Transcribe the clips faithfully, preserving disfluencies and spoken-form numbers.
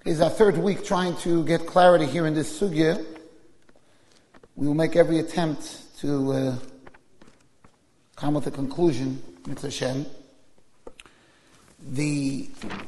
It's our third week trying to get clarity here in this sugya. We will make every attempt to uh, come with a conclusion, Mitzvah Hashem. The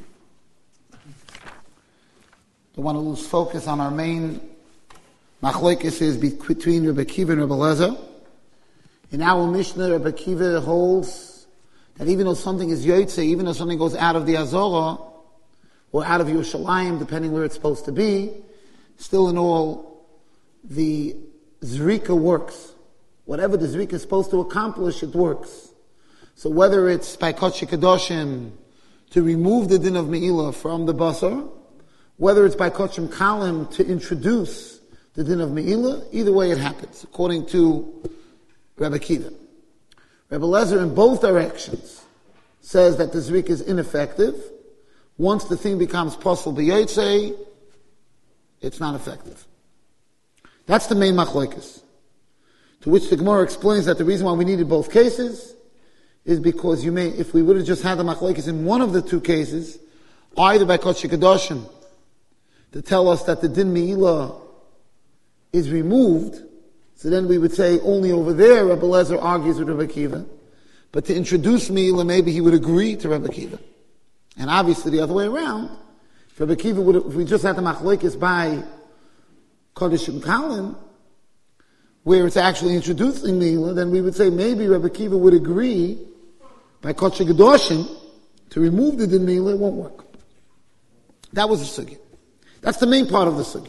the one who lose focus on our main machlokes is between Rebbe Akiva and Rebbe Eliezer. In our Mishnah, Rebbe Akiva holds that even though something is yotze, even though something goes out of the Azorah or out of Yerushalayim, depending where it's supposed to be, still in all, the Zrika works. Whatever the Zrika is supposed to accomplish, it works. So whether it's by Kodesh Kadoshim to remove the din of Me'ilah from the Basar, whether it's by Kodesh Kalim to introduce the din of Me'ilah, either way it happens, according to Rebbe Akiva. Rebbe Eliezer, in both directions, says that the Zrika is ineffective. Once the thing becomes possible b'yotzei, it's not effective. That's the main machlokes. To which the Gemara explains that the reason why we needed both cases is because you may, if we would have just had the machlokes in one of the two cases, either by Kodesh Kadoshim, to tell us that the din Me'ilah is removed, so then we would say only over there Rebbe Eliezer argues with Rebbe Akiva, but to introduce Me'ilah, maybe he would agree to Rebbe Akiva. And obviously the other way around, if Rebbe Akiva would have, if we just had the machlokes by Kodesh and Kalim, where it's actually introducing Me'ilah, then we would say maybe Rebbe Akiva would agree by Kodesh Kadoshim to remove the din Me'ilah, it won't work. That was the sugya. That's the main part of the sugya.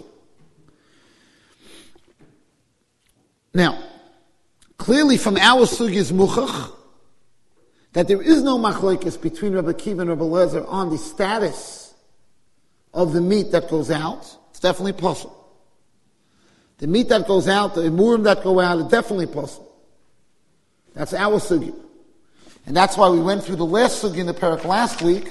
Now, clearly from our sugya's muchach, that there is no machlokes between Rebbe Akiva and Rebbe Eliezer on the status of the meat that goes out. It's definitely possible. The meat that goes out, the emurim that go out, is definitely possible. That's our sugya. And that's why we went through the last sugya in the parak last week.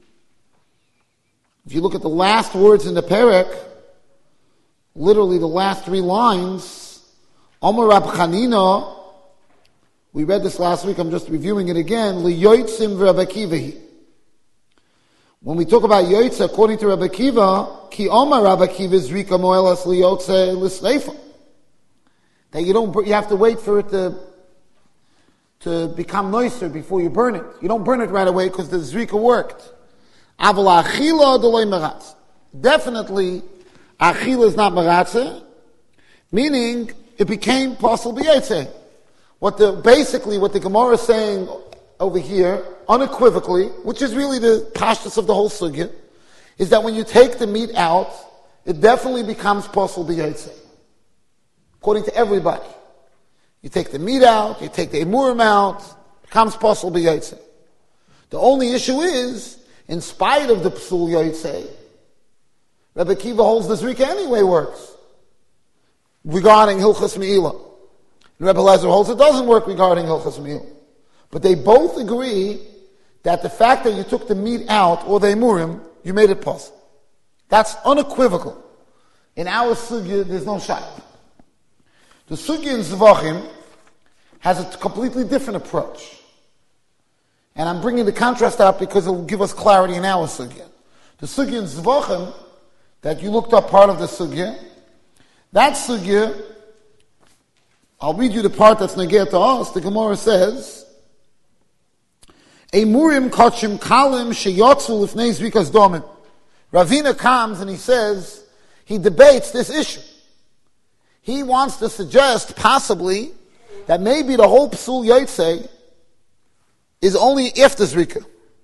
If you look at the last words in the parak, literally the last three lines, Omer Rab Chanina, we read this last week, I'm just reviewing it again, Liyotzim v'Rebbe Akiva. When we talk about Yotze, according to Rebbe Akiva, Ki Omer Rebbe Akiva Zrika Moelas Liyotze L'Sleifa. That you don't, you have to wait for it to, to become nicer before you burn it. You don't burn it right away because the Zrika worked. Aval Achila D'loi Meratz. Definitely, Achila is not Meratze, meaning it became possible b'yotzei. What the, basically what the Gemara is saying over here, unequivocally, which is really the pashtus of the whole sugya, is that when you take the meat out, it definitely becomes possible b'yotzei. According to everybody. You take the meat out, you take the emurim out, it becomes possible b'yotzei. The only issue is, in spite of the psul yotzei, Rebbe Akiva holds the Zrika anyway works. Regarding Hilchas Me'ilah. And Rebbe Eliezer holds it doesn't work regarding Hilchas Me'ilah. But they both agree that the fact that you took the meat out, or the emurim, you made it possible. That's unequivocal. In our sugya, there's no shayla. The sugya in Zvachim has a completely different approach. And I'm bringing the contrast out because it will give us clarity in our sugya. The sugya in Zvachim, that you looked up part of the sugya, that sugya, I'll read you the part that's negeh to us. The Gemara says, Emurim kachim kalim sheyotzu lifnei zrikas domim. Ravina comes and he says, he debates this issue. He wants to suggest, possibly, that maybe the whole psul yotzei is only after zrika.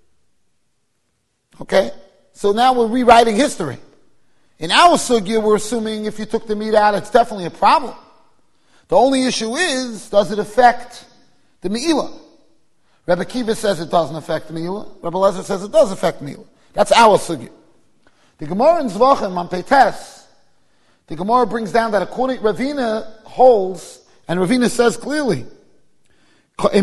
Okay? So now we're rewriting history. In our sugya, we're assuming if you took the meat out, it's definitely a problem. The only issue is, does it affect the Me'ilah? Rebbe Akiva says it doesn't affect the Me'ilah. Rebbe Eliezer says it does affect Me'ilah. That's our sugya. The Gemara in Zvachim on Peites, the Gemara brings down that according Ravina holds, and Ravina says clearly, That's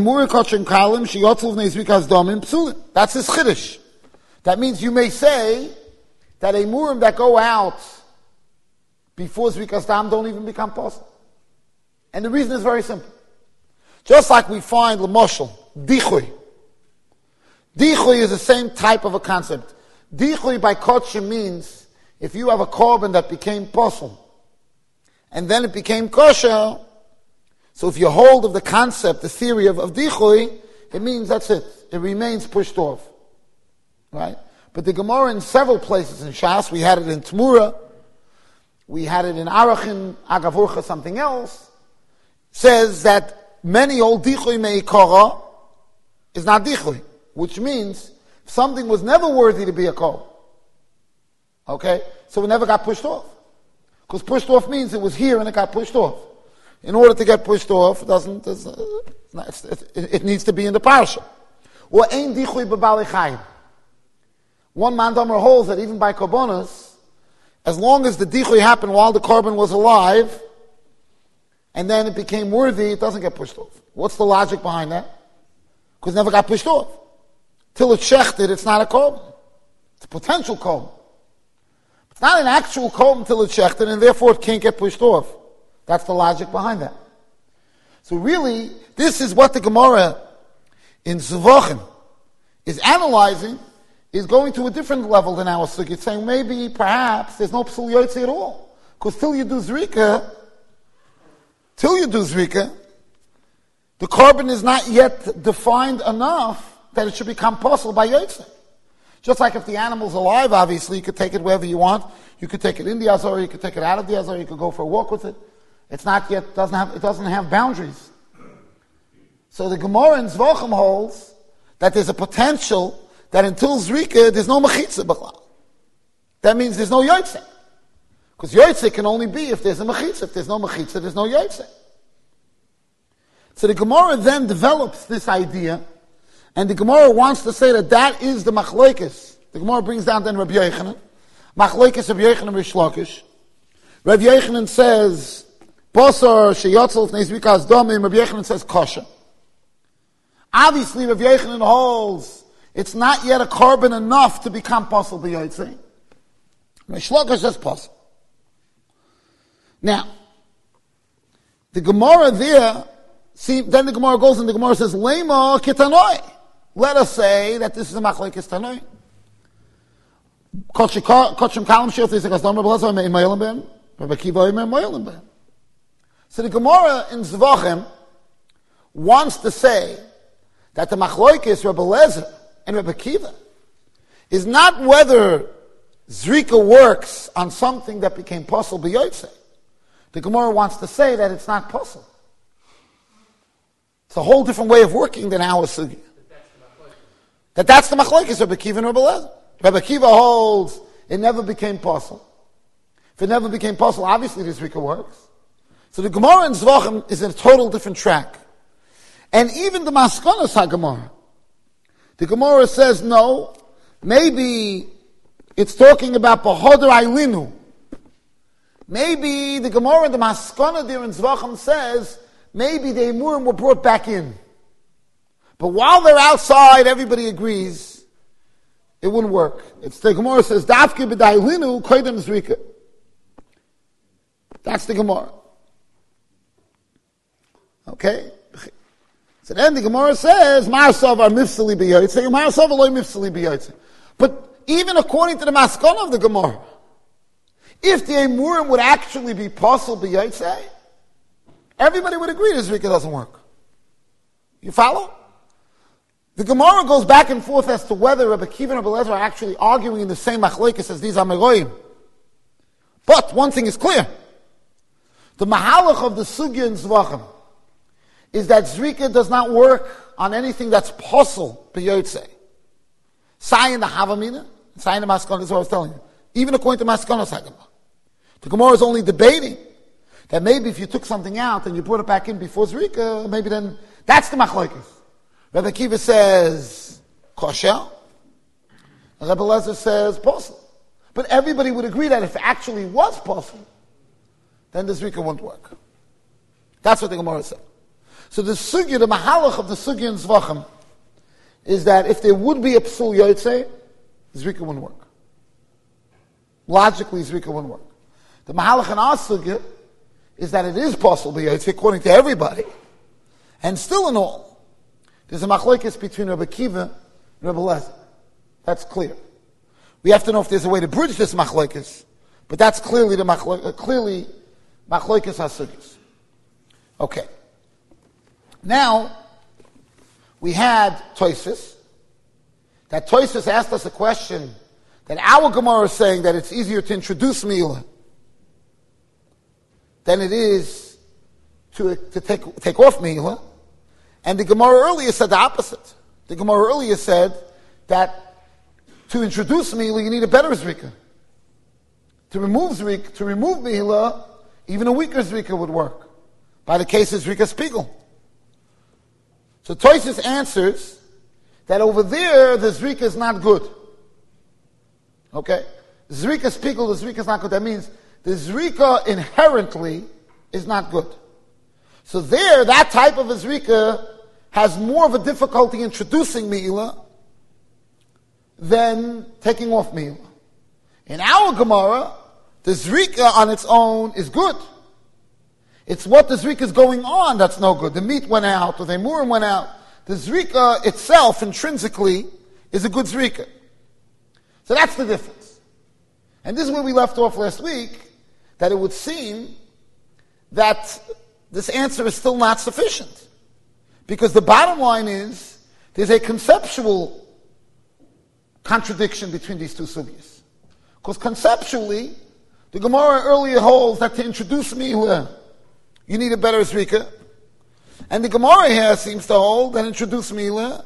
his chiddush. That means you may say that emurim that go out before Zrikas Dam don't even become possible. And the reason is very simple. Just like we find L'moshel, Dichui. Dichui is the same type of a concept. Dichui by Kodesh means if you have a korban that became posel, and then it became kosher, so if you hold of the concept, the theory of, of dichui, it means that's it. It remains pushed off. Right? But the Gemara in several places in Shas, we had it in Tmura, we had it in Arachin, Agavurcha, something else, says that many old dichui meikara is not dichui, which means something was never worthy to be a kol. Okay? So it never got pushed off. Because pushed off means it was here and it got pushed off. In order to get pushed off, it doesn't, it's, it's, it, it needs to be in the parsha. Or ein dichui b'balei chayim. One mandamer holds that even by korbanos, as long as the dichui happened while the korban was alive, and then it became worthy, it doesn't get pushed off. What's the logic behind that? Because it never got pushed off. Till it's shechted, it's not a korban. It's a potential korban. It's not an actual korban until it's shechted, and therefore it can't get pushed off. That's the logic behind that. So really, this is what the Gemara in Zvachim is analyzing, is going to a different level than our sugi. It's saying maybe, perhaps, there's no psul yotze at all. Because till you do zrika, till you do zrika, the korban is not yet defined enough that it should become possible by yotze. Just like if the animal's alive, obviously, you could take it wherever you want. You could take it in the Azor, you could take it out of the Azor, you could go for a walk with it. It's not yet, doesn't have, it doesn't have boundaries. So the Gemara in Zvachim holds that there's a potential that until Zrika, there's no Mechitza B'chlal. That means there's no Yotze. Because Yotze can only be if there's a Mechitza. If there's no Mechitza, there's no Yotze. So the Gemara then develops this idea, and the Gemara wants to say that that is the Machlokes. The Gemara brings down then Rabbi Yochanan. Machlokes Rabbi Yochanan and Rish Lakish. Rabbi Yochanan says, Posar sheyotzel fnei zrika as domim. Rabbi Yochanan says kosher. Obviously, Rabbi Yochanan holds it's not yet a korban enough to become possible b'yotzei. Rish Lakish says possible. Now, the Gemara there, see, then the Gemara goes and the Gemara says, Lema kitanoi. Let us say that this is a machlokes tanoi. Kotshim kalam shirtei zekas dom Rabbi Elazar in Moelim ben, Rabbi Akiva in Moelim ben. So the Gemara in Zvachim wants to say that the machlokes Rabbi Elazar and Rabbi Akiva is not whether Zrika works on something that became possible b'yotzei. The Gemara wants to say that it's not possible. It's a whole different way of working than our sugi. That that's the machlokes Rabbi Akiva and Rabbi Elazar. Rabbi Akiva holds it never became possible. If it never became possible, obviously the Zrika works. So the Gemara in Zvachim is in a total different track. And even the Maskonos HaGemara, the Gemara says, no, maybe it's talking about Bahodar Ailinu. Maybe the Gemara, the Maskana there in Zvachim says, maybe the Emurim were brought back in. But while they're outside, everybody agrees, it wouldn't work. It's the Gemara says, Dafke b'dailinu koydem zrika. That's the Gemara. Okay? So then the Gemara says, Ma'asav are mifsali b'yotzei, Ma'asav aloi mifsali b'yotzei. But even according to the Maskana of the Gemara, if the Emurim would actually be possible b'yotzei, everybody would agree that Zrika doesn't work. You follow? The Gemara goes back and forth as to whether Rabbi Akiva and Rabbi Elazar are actually arguing in the same machlokes as these Ameroim. But one thing is clear. The mahalach of the sugya in Zvachim is that Zrika does not work on anything that's possible b'yotzei. Sai in the Havamina, Sai in the Maskana, this is what I was telling you. Even according to Maskana Sagama. The Gemara is only debating that maybe if you took something out and you brought it back in before Zrika, maybe then, that's the machlokes. Rabbi Akiva says, kosher. And Rabbi Elazar says, possible. But everybody would agree that if it actually was possible, then the Zrika wouldn't work. That's what the Gemara said. So the sugya, the mahalach of the sugya in Zvachim, is that if there would be a psul yotzei, Zrika wouldn't work. Logically, Zrika wouldn't work. The mahalach in our sugya is that it is possible yotzei according to everybody. And still in all, there's a machlokes between Rabbi Akiva and Rabbi Elazar. That's clear. We have to know if there's a way to bridge this machlokes But that's clearly the machlo- uh, clearly machloikas hasugis. Okay. Now, we had Tosfos. That Tosfos asked us a question that our Gemara is saying that it's easier to introduce Milah than it is to, to take, take off Milah. And the Gemara earlier said the opposite. The Gemara earlier said that to introduce Milah, you need a better Zrika. To remove Zrika, to remove Milah, even a weaker Zrika would work. By the case of Zrika Spiegel. So Tosfos answers that over there, the Zrika is not good. Okay? Zrika Spiegel, the Zrika is not good. That means the Zrika inherently is not good. So there, that type of a Zrika has more of a difficulty introducing Milah than taking off Milah. In our Gemara, the Zrika on its own is good. It's what the Zrika is going on that's no good. The meat went out, or the Emurim went out. The Zrika itself, intrinsically, is a good Zrika. So that's the difference. And this is where we left off last week, that it would seem that this answer is still not sufficient. Because the bottom line is, there's a conceptual contradiction between these two sugyas. Because conceptually, the Gemara earlier holds that to introduce Milah, you need a better Zrika. And the Gemara here seems to hold that introduce Milah,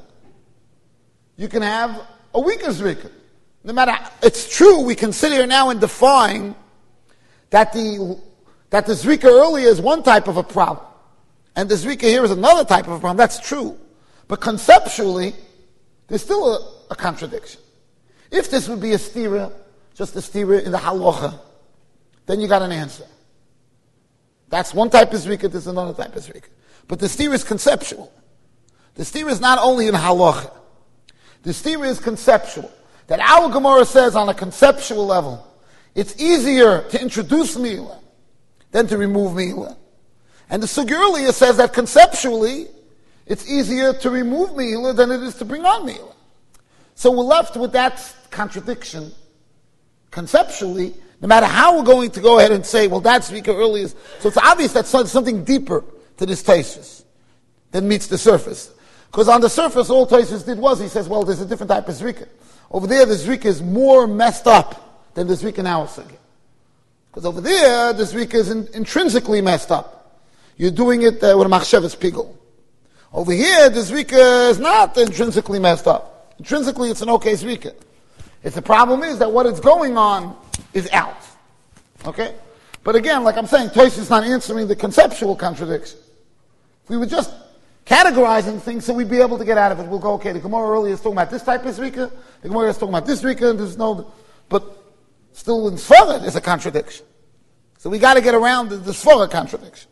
you can have a weaker Zrika. No matter, it's true, we consider now and define that the, that the Zrika earlier is one type of a problem, and the Zrika here is another type of a problem. That's true. But conceptually, there's still a, a contradiction. If this would be a stira, just a stira in the halacha, then you got an answer. That's one type of Zrika, there's another type of Zrika. But the stira is conceptual. The stira is not only in halacha. The stira is conceptual. That our Gemara says on a conceptual level, it's easier to introduce Milah than to remove Milah. And the Sugya earlier says that conceptually, it's easier to remove Milah than it is to bring on Milah. So we're left with that contradiction conceptually, no matter how we're going to go ahead and say, well, that's Zrika earlier. So it's obvious that something deeper to this Tosfos than meets the surface. Because on the surface, all Tosfos did was, he says, well, there's a different type of Zrika. Over there, the Zrika is more messed up than the Zrika in our Sugya. Because over there, the Zrika is in, intrinsically messed up. You're doing it uh, with a machshavas pigul. Over here, the Zrika is not intrinsically messed up. Intrinsically, it's an okay Zrika. It's the problem is that what it's going on is out. Okay? But again, like I'm saying, Tosfos is not answering the conceptual contradiction. If we were just categorizing things so we'd be able to get out of it, we'll go, okay, the Gemara earlier is talking about this type of Zrika, the Gemara is talking about this Zrika, and there's no, but still in Sfara there's a contradiction. So we got to get around the, the Sfara contradiction.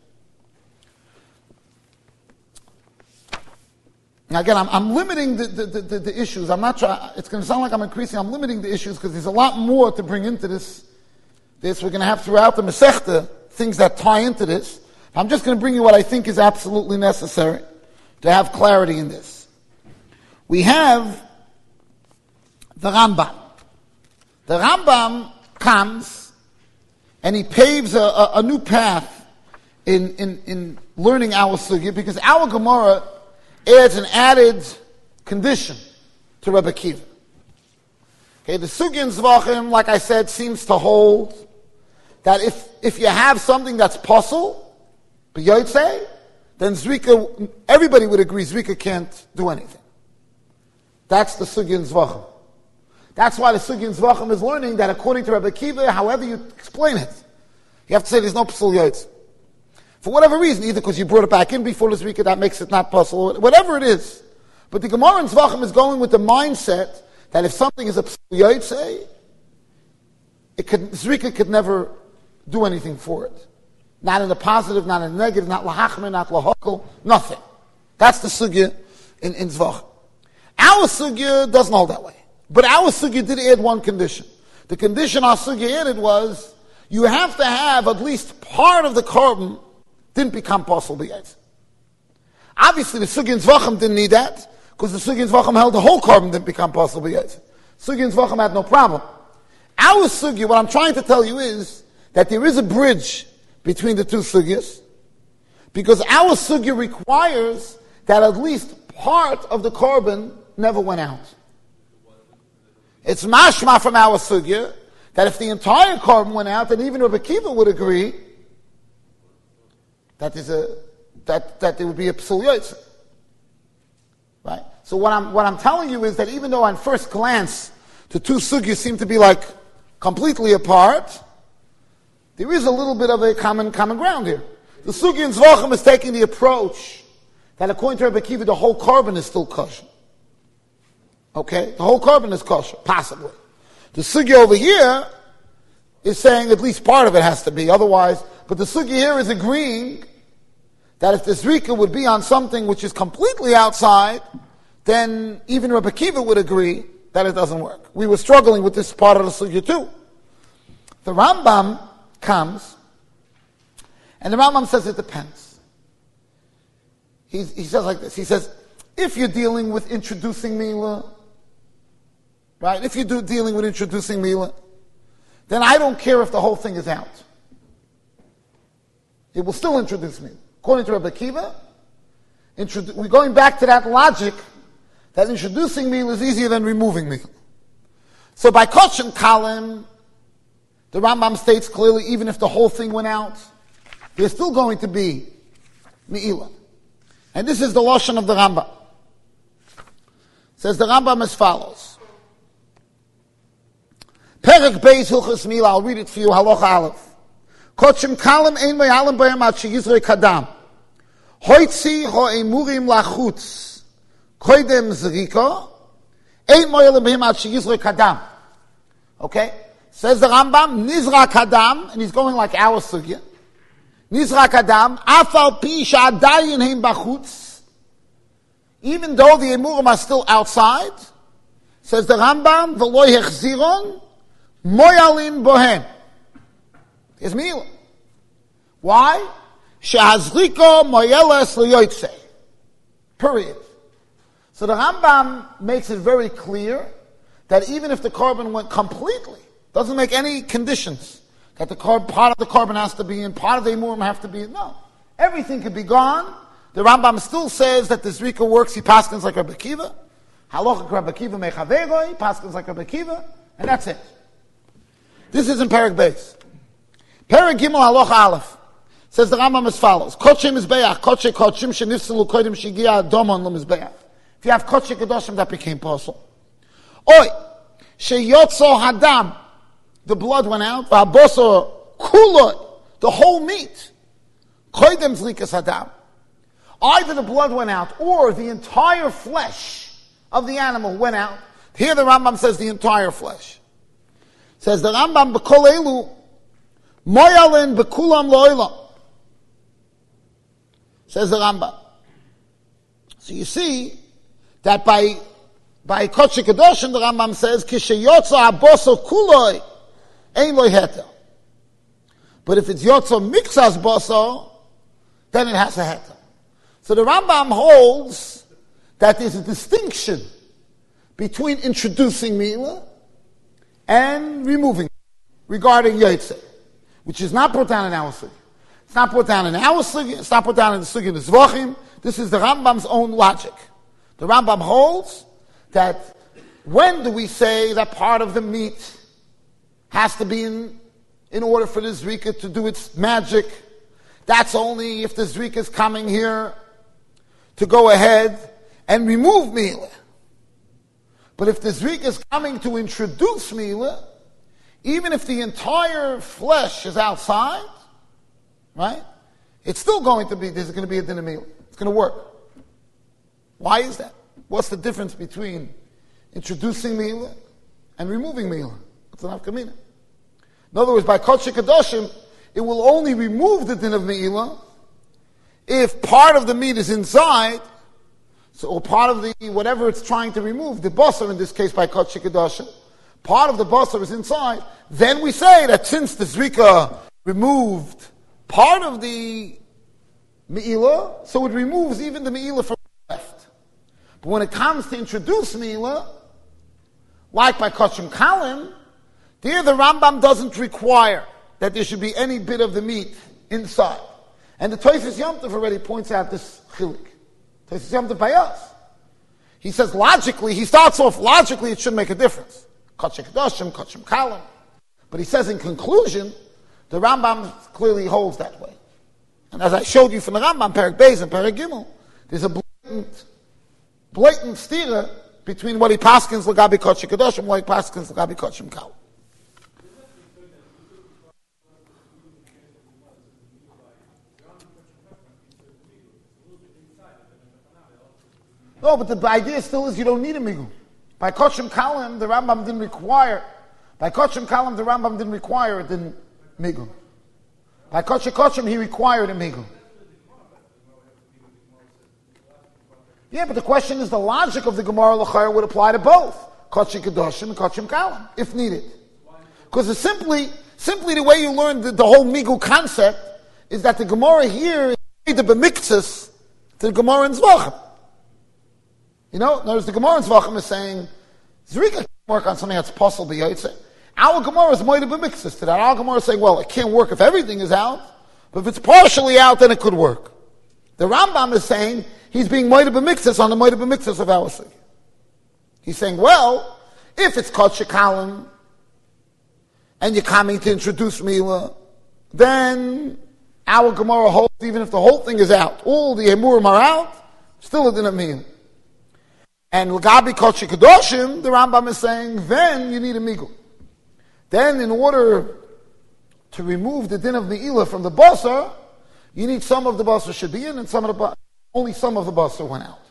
Now again, I'm, I'm limiting the, the, the, the issues. I'm not trying, it's going to sound like I'm increasing, I'm limiting the issues because there's a lot more to bring into this. This we're going to have throughout the Masechta, things that tie into this. I'm just going to bring you what I think is absolutely necessary to have clarity in this. We have the Rambam. The Rambam comes and he paves a, a, a new path in, in, in learning our sugya because our Gemara adds an added condition to Rebbe Akiva. Okay, the sugya in Zvachim, like I said, seems to hold that if, if you have something that's possible, b'yotzei, then Zrika, everybody would agree Zrika can't do anything. That's the sugya in Zvachim. That's why the sugya in Zvachim is learning that according to Rebbe Akiva, however you explain it, you have to say there's no psul yotzei. For whatever reason, either because you brought it back in before the Zrika, that makes it not possible, whatever it is. But the Gemara in Zvachim is going with the mindset that if something is a psul yotzei, it could, Zrika could never do anything for it. Not in the positive, not in the negative, not lahachmer, not lahokol, nothing. That's the sugya in, in Zvachim. Our sugya doesn't hold that way. But our sugya did add one condition. The condition our sugya added was, you have to have at least part of the carbon didn't become possible b'yetz. Obviously the sugya in Zvachim didn't need that, because the sugya in Zvachim held the whole carbon didn't become possible b'yetz. Sugya in Zvachim had no problem. Our sugya, what I'm trying to tell you is that there is a bridge between the two sugyas, because our sugya requires that at least part of the korban never went out. It's mashma from our sugya that if the entire korban went out, then even Rabbi Akiva would agree that is a that that there would be a psul yotze. Right? So what I'm what I'm telling you is that even though on first glance the two sugyas seem to be like completely apart, there is a little bit of a common common ground here. The sugya in Zvachim is taking the approach that according to Rabbi Akiva, the whole korban is still kosher. Okay? The whole korban is kosher, possibly. The sugya over here is saying at least part of it has to be, otherwise, but the sugya here is agreeing that if the zrika would be on something which is completely outside, then even Rabbi Akiva would agree that it doesn't work. We were struggling with this part of the sugya too. The Rambam comes, and the Rambam says it depends. He, he says like this, he says, if you're dealing with introducing Milah, right, if you're do, dealing with introducing Milah, then I don't care if the whole thing is out. It will still introduce Milah. According to Rabbi Akiva, introdu- we're going back to that logic that introducing Milah is easier than removing Milah. So by Koch and Kalim, the Rambam states clearly, even if the whole thing went out, there's still going to be Mi'ilah. And this is the Lashon of the Rambam. Says the Rambam as follows. Perek Beis Hilchos Milah, I'll read it for you, Halacha Aleph. Kochim Kalim ein me'alim b'hem ad sheyizrei kadam. Hoitzi ho'emurim lachutz. Koidem zrika. Ein me'alim b'hem ad sheyizrei kadam. Okay? Says the Rambam, Nizra Kadam, and he's going like our sugya. Nizra Kadam, Afal Pi Sha'adayin Heim Bachutz. Even though the emurim are still outside, says the Rambam, V'lo yechziron, moyalin bohem. There's Milah. Why? She'hazriko moyeles liyoytze. Period. So the Rambam makes it very clear that even if the korban went completely, doesn't make any conditions that the korban, part of the korban has to be in, part of the emurim have to be in. No. Everything could be gone. The Rambam still says that the zrika works, he paskins like Rabbi Akiva. Halacha Rabbi Akiva mechaveroi, he paskins like Rabbi Akiva, and that's it. This is in Perek Beis. Perek Gimel Halacha Aleph. Says the Rambam as follows. Kodshe mizbeach, kodshe kodshim shenifselu kodim shigia domon lo mizbeach. If you have kodshe kedoshim, that became possible. Oi, sheyotzo hadam, the blood went out, v'haboso kuloi, the whole meat, koidem zrikas hadam. Either the blood went out, or the entire flesh of the animal went out. Here the Rambam says the entire flesh. Says the Rambam, b'kol elu, moyalin b'kulam lo'ilam. Says the Rambam. So you see that by by Kodesh Kedoshim, the Rambam says, Kishayotza aboso kuloi, ein loy heter. But if it's yotza mixas boso, then it has a heter. So the Rambam holds that there's a distinction between introducing Milah and removing regarding Yotze, which is not put down in our Sugya. It's not put down in our Sugya, it's not put down in the Sugya of the Zvachim. This is the Rambam's own logic. The Rambam holds that when do we say that part of the meat has to be in, in order for the Zrika to do its magic? That's only if the Zrika is coming here to go ahead and remove Milah. But if the Zrika is coming to introduce Milah, even if the entire flesh is outside, right, it's still going to be, there's going to be a din of Milah. It's going to work. Why is that? What's the difference between introducing Milah and removing Milah? It's an afkamina. In other words, by Kodesh Kedoshim, it will only remove the din of Milah if part of the meat is inside, so, or part of the, whatever it's trying to remove, the basar in this case by Kodesh Kedoshim, part of the basar is inside, then we say that since the Zrika removed part of the Me'ilah, so it removes even the Me'ilah from the left. But when it comes to introduce Me'ilah, like by Kochim Kalim, There the Rambam doesn't require that there should be any bit of the meat inside. And the Tosfos Yom Tov already points out this chilik. Tosfos Yom Tov by us. He says logically, he starts off logically, it shouldn't make a difference. Kachim Kedoshim, Kachim Kalim. But he says in conclusion, the Rambam clearly holds that way. And as I showed you from the Rambam, Perek Beis and Perek Gimel, there's a blatant, blatant stira between what he paskins l'gabi Kachim Kedoshim and what he paskins l'gabi Kachim Kalim. No, but the idea still is you don't need a migul. By Kochim Kalim, the Rambam didn't require. By Kochim Kalim, the Rambam didn't require it in migul. By Kochim Kochim, he required a migul. Yeah, but the question is the logic of the Gemara L'chayr would apply to both Kochim Kedoshim and Kochim Kalim, if needed. Because it's simply, simply the way you learn the, the whole migul concept is that the Gemara here is made the b'miktzas to the Gemara in Zvachim. You know, notice the Gemara in Zvachim is saying, Zrika can't work on something that's possible b'yotzei. Our Gemara is moed b'miktzas to that. Our Gemara is saying, well, it can't work if everything is out, but if it's partially out, then it could work. The Rambam is saying, he's being moed b'miktzas on the moed b'miktzas of our sig. He's saying, well, if it's called shekalim, and you're coming to introduce Mila, then our Gemara holds, even if the whole thing is out, all the Emurim are out, still it didn't mean. And l'gabi Kochim Kedoshim, the Rambam is saying, then you need a migul. Then in order to remove the din of Me'ilah from the basar, you need some of the basar should be in, and some of the only some of the basar went out.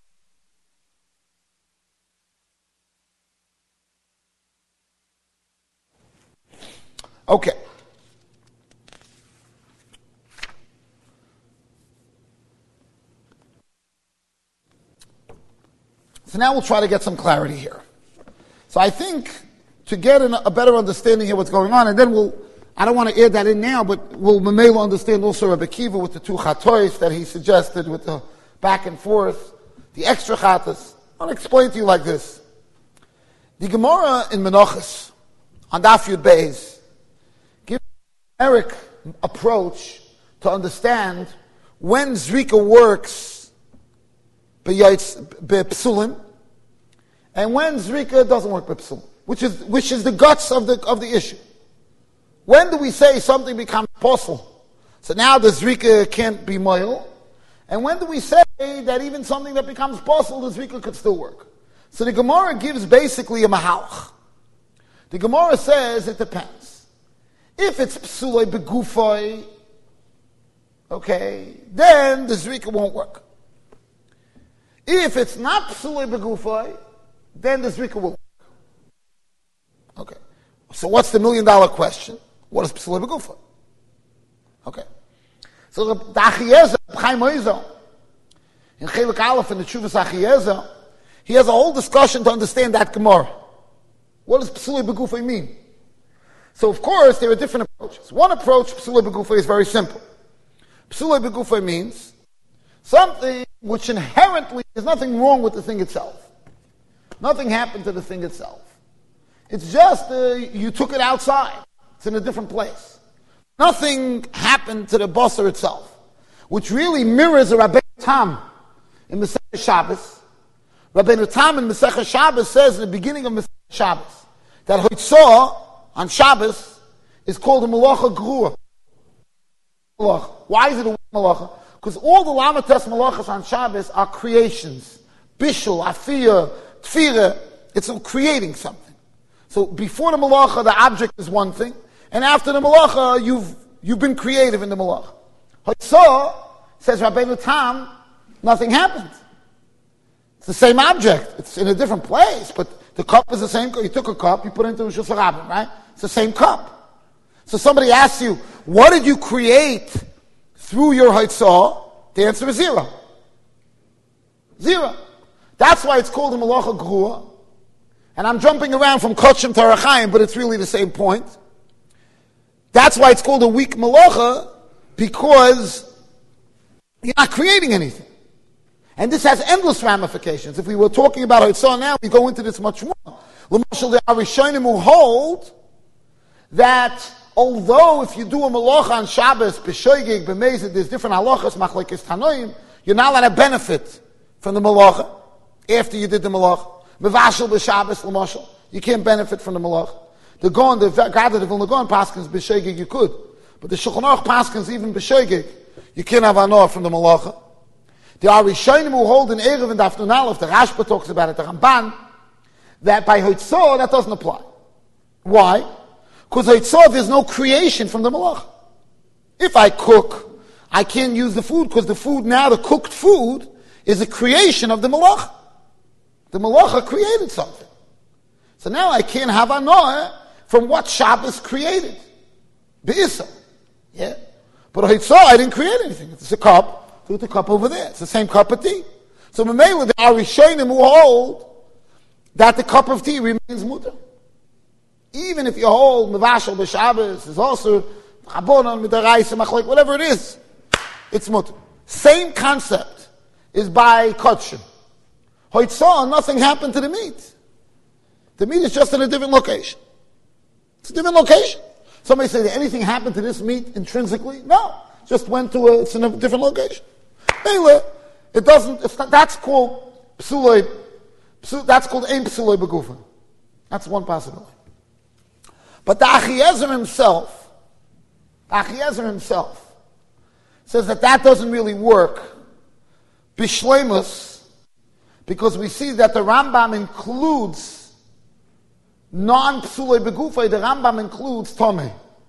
Okay. So now we'll try to get some clarity here. So I think to get an, a better understanding of what's going on, and then we'll, I don't want to add that in now, but we'll Mamela understand also Rabbi Kiva with the two chatois that he suggested with the back and forth, the extra chatas. I'll explain to you like this. The Gemara in Menachos, on Daf Yud Beis, gives a generic approach to understand when Zrika works b'psulim, and when Zrika doesn't work b'psulim, which is which is the guts of the of the issue. When do we say something becomes possible? So now the Zrika can't be moil, and when do we say that even something that becomes possible, the Zrika could still work? So the Gemara gives basically a mahalach. The Gemara says it depends. If it's psulei begufoi, okay, then the Zrika won't work. If it's not psulei begufoi, then the Zrika will work. Okay. So what's the million dollar question? What is psulei begufoi? Okay. So the Achiezer, Chaim Oizo, in Chelik Aleph in the Tshuvas Achiezer, he has a whole discussion to understand that Gemara. What does psulei begufoi mean? So of course there are different approaches. One approach, psulei begufoi, is very simple. Psulei begufoi means something which inherently, there's nothing wrong with the thing itself. Nothing happened to the thing itself. It's just uh, you took it outside. It's in a different place. Nothing happened to the basar itself, which really mirrors a Rabbeinu Tam in Masechah Shabbos. Rabbeinu Tam in Masechah Shabbos says in the beginning of Masechah Shabbos that Hoitzah on Shabbos is called a Malacha Grua. Why is it a Malacha? Because all the Lamates Malachas on Shabbos are creations. Bishul, Afiyah, Tfirah, it's creating something. So before the Malacha, the object is one thing, and after the Malacha, you've, you've been creative in the Malacha. Hoitzah, says Rabbeinu Tam, nothing happened. It's the same object. It's in a different place, but the cup is the same. You took a cup, you put it into a Rishus HaRabim, right? It's the same cup. So somebody asks you, what did you create through your Hoitzah? The answer is zero. Zero. That's why it's called a Malacha Grua. And I'm jumping around from Kochim to Arachayim, but it's really the same point. That's why it's called a weak Malacha, because you're not creating anything. And this has endless ramifications. If we were talking about Hoitzah now, we go into this much more. L'mashal, the Arishonim who hold that although if you do a malacha on Shabbos, b'shoigig, b'mezid, there's different halachas, machlekes tanoim, you're not allowed to benefit from the malacha after you did the malacha. Mevashel b'Shabbos, l'mashal, you can't benefit from the malacha. The Gaon, the Gada, the Vilna Gaon paskins b'shoigig, you could. But the Shulchan Aruch paskins even b'shoigig, you can't have anor from the malacha. The Arishonim who hold in Erev and Daf Nun Aleph, the Rashba talks about it, the Ramban, that by Hoitzah, that doesn't apply. Why? Because Hoitzah, there's no creation from the malacha. If I cook, I can't use the food because the food now, the cooked food, is a creation of the malacha. The malacha created something. So now I can't have anor from what Shabbos created. Be'isa. Yeah? But Hoitzah, I didn't create anything. It's a cup. Put the cup over there. It's the same cup of tea. So Mamela, there are Rishonim who hold that the cup of tea remains mutter. Even if you hold Mevashel b'Shabbos, is also Chabonon, Midaraisa, Machlek, whatever it is, it's mutter. Same concept is by Kodshin. Hoitzah, nothing happened to the meat. The meat is just in a different location. It's a different location. Somebody say, did anything happen to this meat intrinsically? No. Just went to a, it's in a different location. Anyway, it doesn't, it's not, that's called psuloi, psul, that's called ein psuloi begufa. That's one possibility. But the Achiezer himself, the Achiezer himself, says that that doesn't really work, bishleimus, because we see that the Rambam includes non-psuloi begufa, the Rambam includes tomei.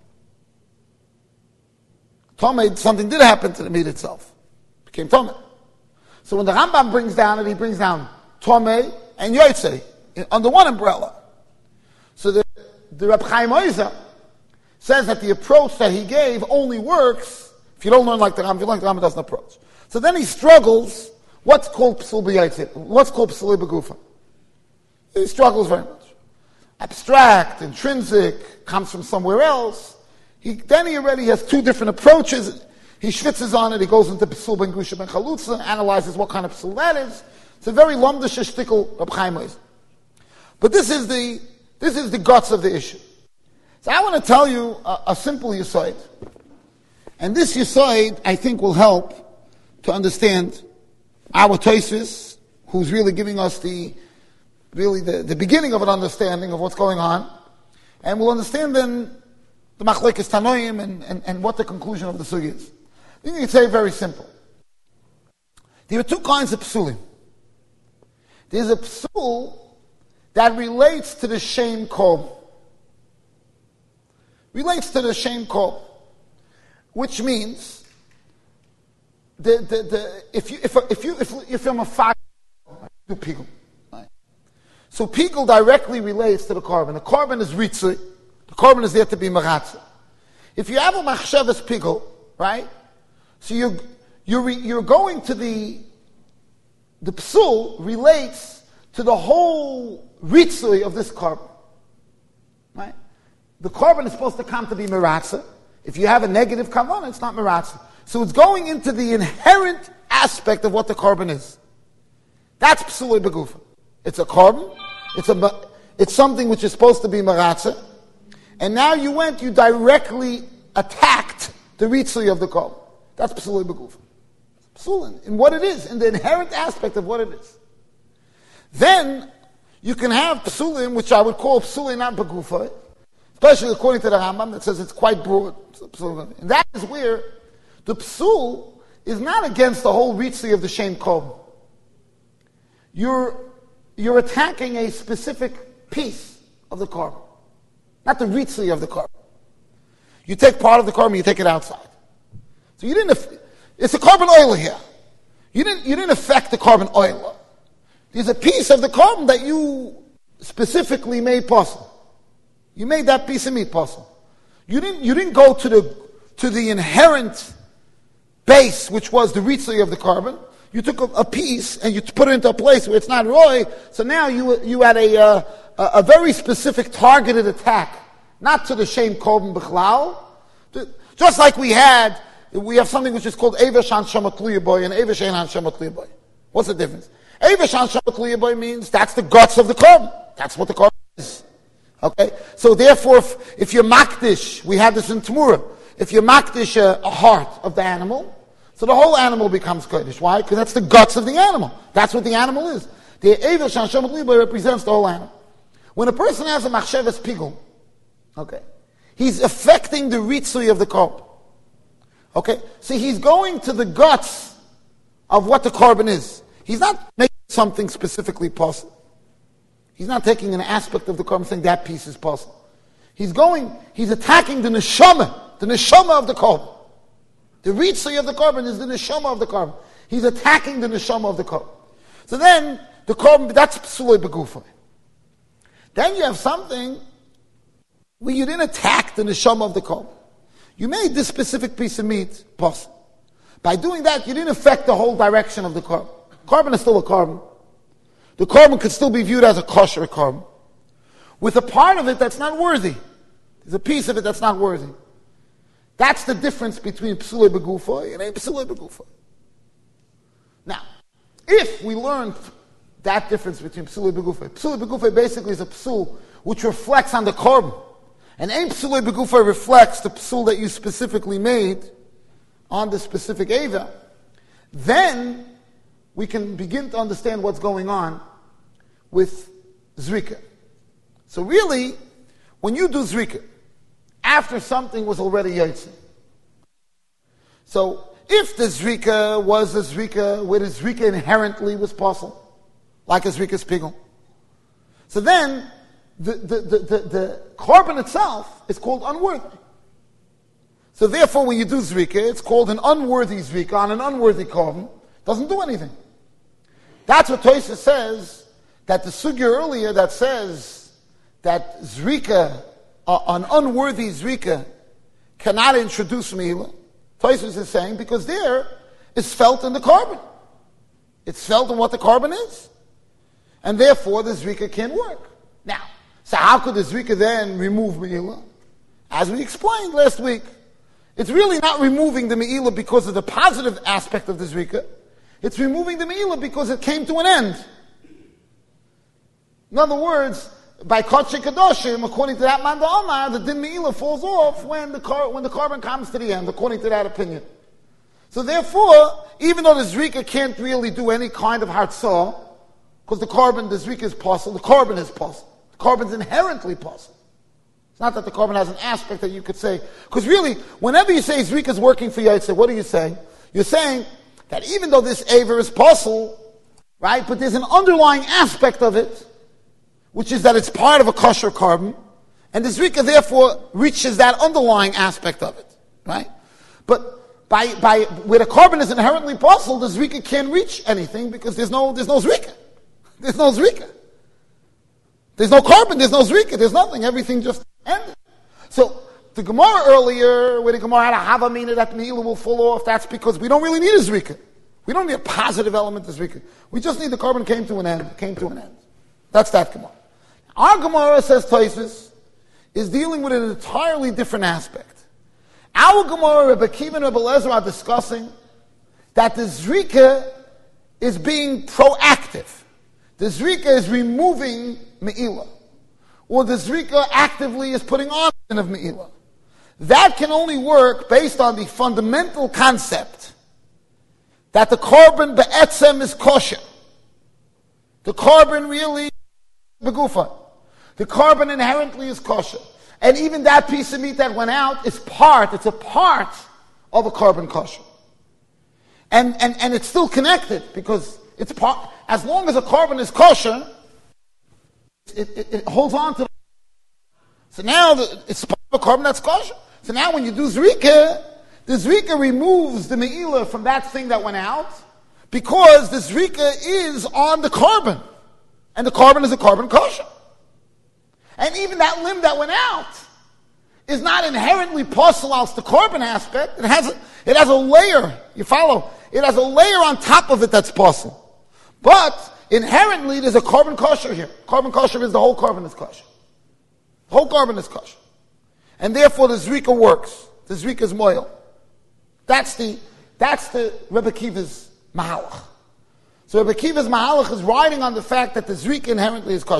Tomei, something did happen to the meat itself. It became Tomei. So when the Rambam brings down it, he brings down Tomei and Yotzei under one umbrella. So the, the Reb Chaim Oizer says that the approach that he gave only works if you don't learn like the Rambam. If you learn like the Rambam, doesn't approach. So then he struggles, what's called Psul B'Yotzei? What's called Psul B'Gufa? He struggles very much. Abstract, intrinsic, comes from somewhere else. He, then he already has two different approaches. He schwitzes on it. He goes into Psul ben Grusha ben Chalutza, analyzes what kind of Psul that is. It's a very lomdish shtickle Reb Chaim Oizer. But this is the this is the guts of the issue. So I want to tell you a, a simple yisoid, and this yisoid I think will help to understand our Tosfos, who's really giving us the really the, the beginning of an understanding of what's going on, and we'll understand then the machlekes tanoim and, and, and what the conclusion of the sugi is. I think you can say very simple. There are two kinds of psulim. There's a psul that relates to the shem kol. Relates to the shem kol. Which means the, the, the, if you if if you if, if you're a mafak, do pigul. Right? So pigul directly relates to the carbon. The carbon is ritzui. The carbon is there to be maratza. If you have a machshavas pigul, right? So you're you're you're going to the the psul relates to the whole ritzui of this carbon, right? The carbon is supposed to come to be maratza. If you have a negative kavanah, it's not maratza. So it's going into the inherent aspect of what the carbon is. That's psulei begufa. It's a carbon. It's a it's something which is supposed to be maratza. And now you went, you directly attacked the ritzui of the carbon. That's psulei begufa. Psulin, in what it is, in the inherent aspect of what it is. Then you can have psulim, which I would call psulin not begufa, especially according to the Rambam that says it's quite broad. And that is where the psul is not against the whole ritzui of the shem kol. You're you're attacking a specific piece of the carbon. Not the ritzui of the carbon. You take part of the carbon, you take it outside. So you didn't, it's a carbon oil here. You didn't, you didn't affect the carbon oil. There's a piece of the carbon that you specifically made possible. You made that piece of meat possible. You didn't, you didn't go to the, to the inherent base, which was the ritzui of the carbon. You took a, a piece and you put it into a place where it's not roy. So now you, you had a, uh, a, a very specific targeted attack, not to the shem korban bichlal. Just like we had, we have something which is called Eivesh Hanshama Tluya Boy and Eivesh Ein Hanshama Tluya Boy. What's the difference? Eivesh Hanshama Tluya Boy means that's the guts of the carbon. That's what the carbon is. Okay? So therefore, if, if you're makdish, we have this in Tamura, if you're makdish a, a heart of the animal, so the whole animal becomes kodesh. Why? Because that's the guts of the animal. That's what the animal is. The Eiver Shansham Liba represents the whole animal. When a person has a machshavas pigul, okay, he's affecting the ritzui of the korban. Okay? So he's going to the guts of what the korban is. He's not making something specifically possible. He's not taking an aspect of the korban saying that piece is possible. He's going, he's attacking the neshama, the neshama of the korban. The ritzui of the korban is the neshama of the korban. He's attacking the neshama of the korban. So then, the korban, that's psulei begufay. Then you have something where you didn't attack the neshama of the korban. You made this specific piece of meat possible. By doing that, you didn't affect the whole direction of the korban. Korban is still a korban. The korban could still be viewed as a kosher korban. With a part of it that's not worthy. There's a piece of it that's not worthy. That's the difference between psulei begufay and a psulei begufay. Now, if we learned that difference between psulei begufay, psulei begufay basically is a psul which reflects on the korban. And ein psulei begufay reflects the psul that you specifically made on the specific Eva. Then we can begin to understand what's going on with zrika. So really, when you do zrika, after something was already yotze. So if the zrika was a zrika where the zrika inherently was possible, like a zrika's pigul, so then the, the, the, the, the korban itself is called unworthy. So therefore when you do zrika, it's called an unworthy zrika on an unworthy korban. Doesn't do anything. That's what Tosfos says, that the sugya earlier that says that zrika, uh, an unworthy zrika, cannot introduce meila. Tosfos is saying because there is felt in the korban. It's felt in what the korban is. And therefore the zrika can't work. Now, so how could the zrika then remove meila? As we explained last week, it's really not removing the meila because of the positive aspect of the zrika. It's removing the meila because it came to an end. In other words, by Kodesh Kadoshim, according to that man the Omar, the din meila falls off when the car, when the korban comes to the end, according to that opinion. So therefore, even though the zrika can't really do any kind of hartzah, because the korban, the zrika is possible, the korban is possible. The korban is inherently possible. It's not that the korban has an aspect that you could say, because really, whenever you say zrika is working for Yaitse, what are you saying? You're saying that even though this aver is possible, right, but there's an underlying aspect of it, which is that it's part of a kosher korban, and the zrika therefore reaches that underlying aspect of it, right? But by by where the korban is inherently possible, the zrika can't reach anything because there's no there's no zrika, there's no zrika, there's no korban, there's no zrika, there's nothing. Everything just ended. So the Gemara earlier, where the Gemara had a havamina that meila will fall off, that's because we don't really need a zrika. We don't need a positive element of zrika. We just need the korban came to an end, came to an end. That's that Gemara. Our Gemara, says Tosfos, is dealing with an entirely different aspect. Our Gemara, Rebbe Akiva and Rebbe Eliezer are discussing that the zrika is being proactive. The zrika is removing me'ilah. Or the zrika actively is putting on sin of me'ilah. That can only work based on the fundamental concept that the korban be'etzem is kosher. The korban really begufa. The korban inherently is kosher. And even that piece of meat that went out is part, it's a part of a korban kosher. And, and, and it's still connected because it's part, as long as a korban is kosher, it, it, it holds on to the, so now the, it's part of a korban that's kosher. So now when you do zrika, the zrika removes the me'ilah from that thing that went out because the zrika is on the korban. And the korban is a korban kosher. And even that limb that went out is not inherently possible as the korban aspect. It has a, it has a layer, you follow? It has a layer on top of it that's possible. But inherently there's a korban kosher here. Korban kosher is the whole korban is kosher. The whole korban is kosher. And therefore the zrika works. The zrika is moil. That's the, that's the Rebbe Akiva's mahalach. So Rebbe Akiva's mahalach is riding on the fact that the zrika inherently is kosher.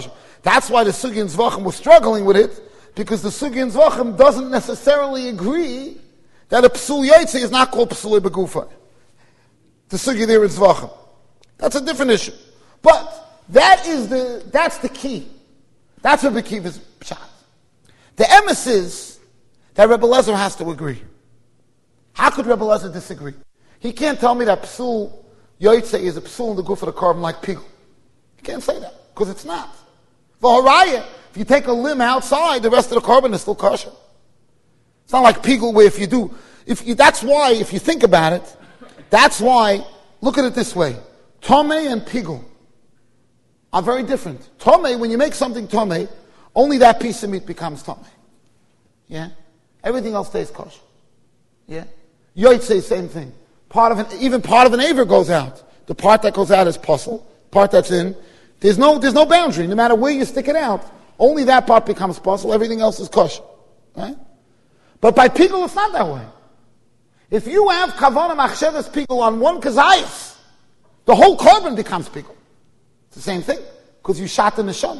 That's why the Sugi and Zvachim were struggling with it, because the Sugi and Zvachim doesn't necessarily agree that a Psul Yaitse is not called Psul Begufa. The Sugi there is Zvachim. That's a different issue. But that is the, that's the key. That's what Rebbe Akiva's pshat. The emes is that Rebbe Lezer has to agree. How could Rebbe Lezer disagree? He can't tell me that Psul Yaitse is a Psul in the goof of the carbon like Pigel. He can't say that, because it's not. For Haraya, if you take a limb outside, the rest of the carbon is still kosher. It's not like Pigel where if you do, if you, that's why, if you think about it, that's why, look at it this way. Tomei and Pigel are very different. Tomei, when you make something Tomei, only that piece of meat becomes Tomei. Yeah? Everything else stays kosher. Yeah? Yoitze, same thing. Part of an, even part of an aver goes out. The part that goes out is puzzle. Part that's in, there's no, there's no boundary. No matter where you stick it out, only that part becomes puzzle. Everything else is kosher. Right? But by Pigel, it's not that way. If you have Kavanah Machshavas Pigel on one kazayas, the whole carbon becomes Pigel. It's the same thing, because you shot the neshama.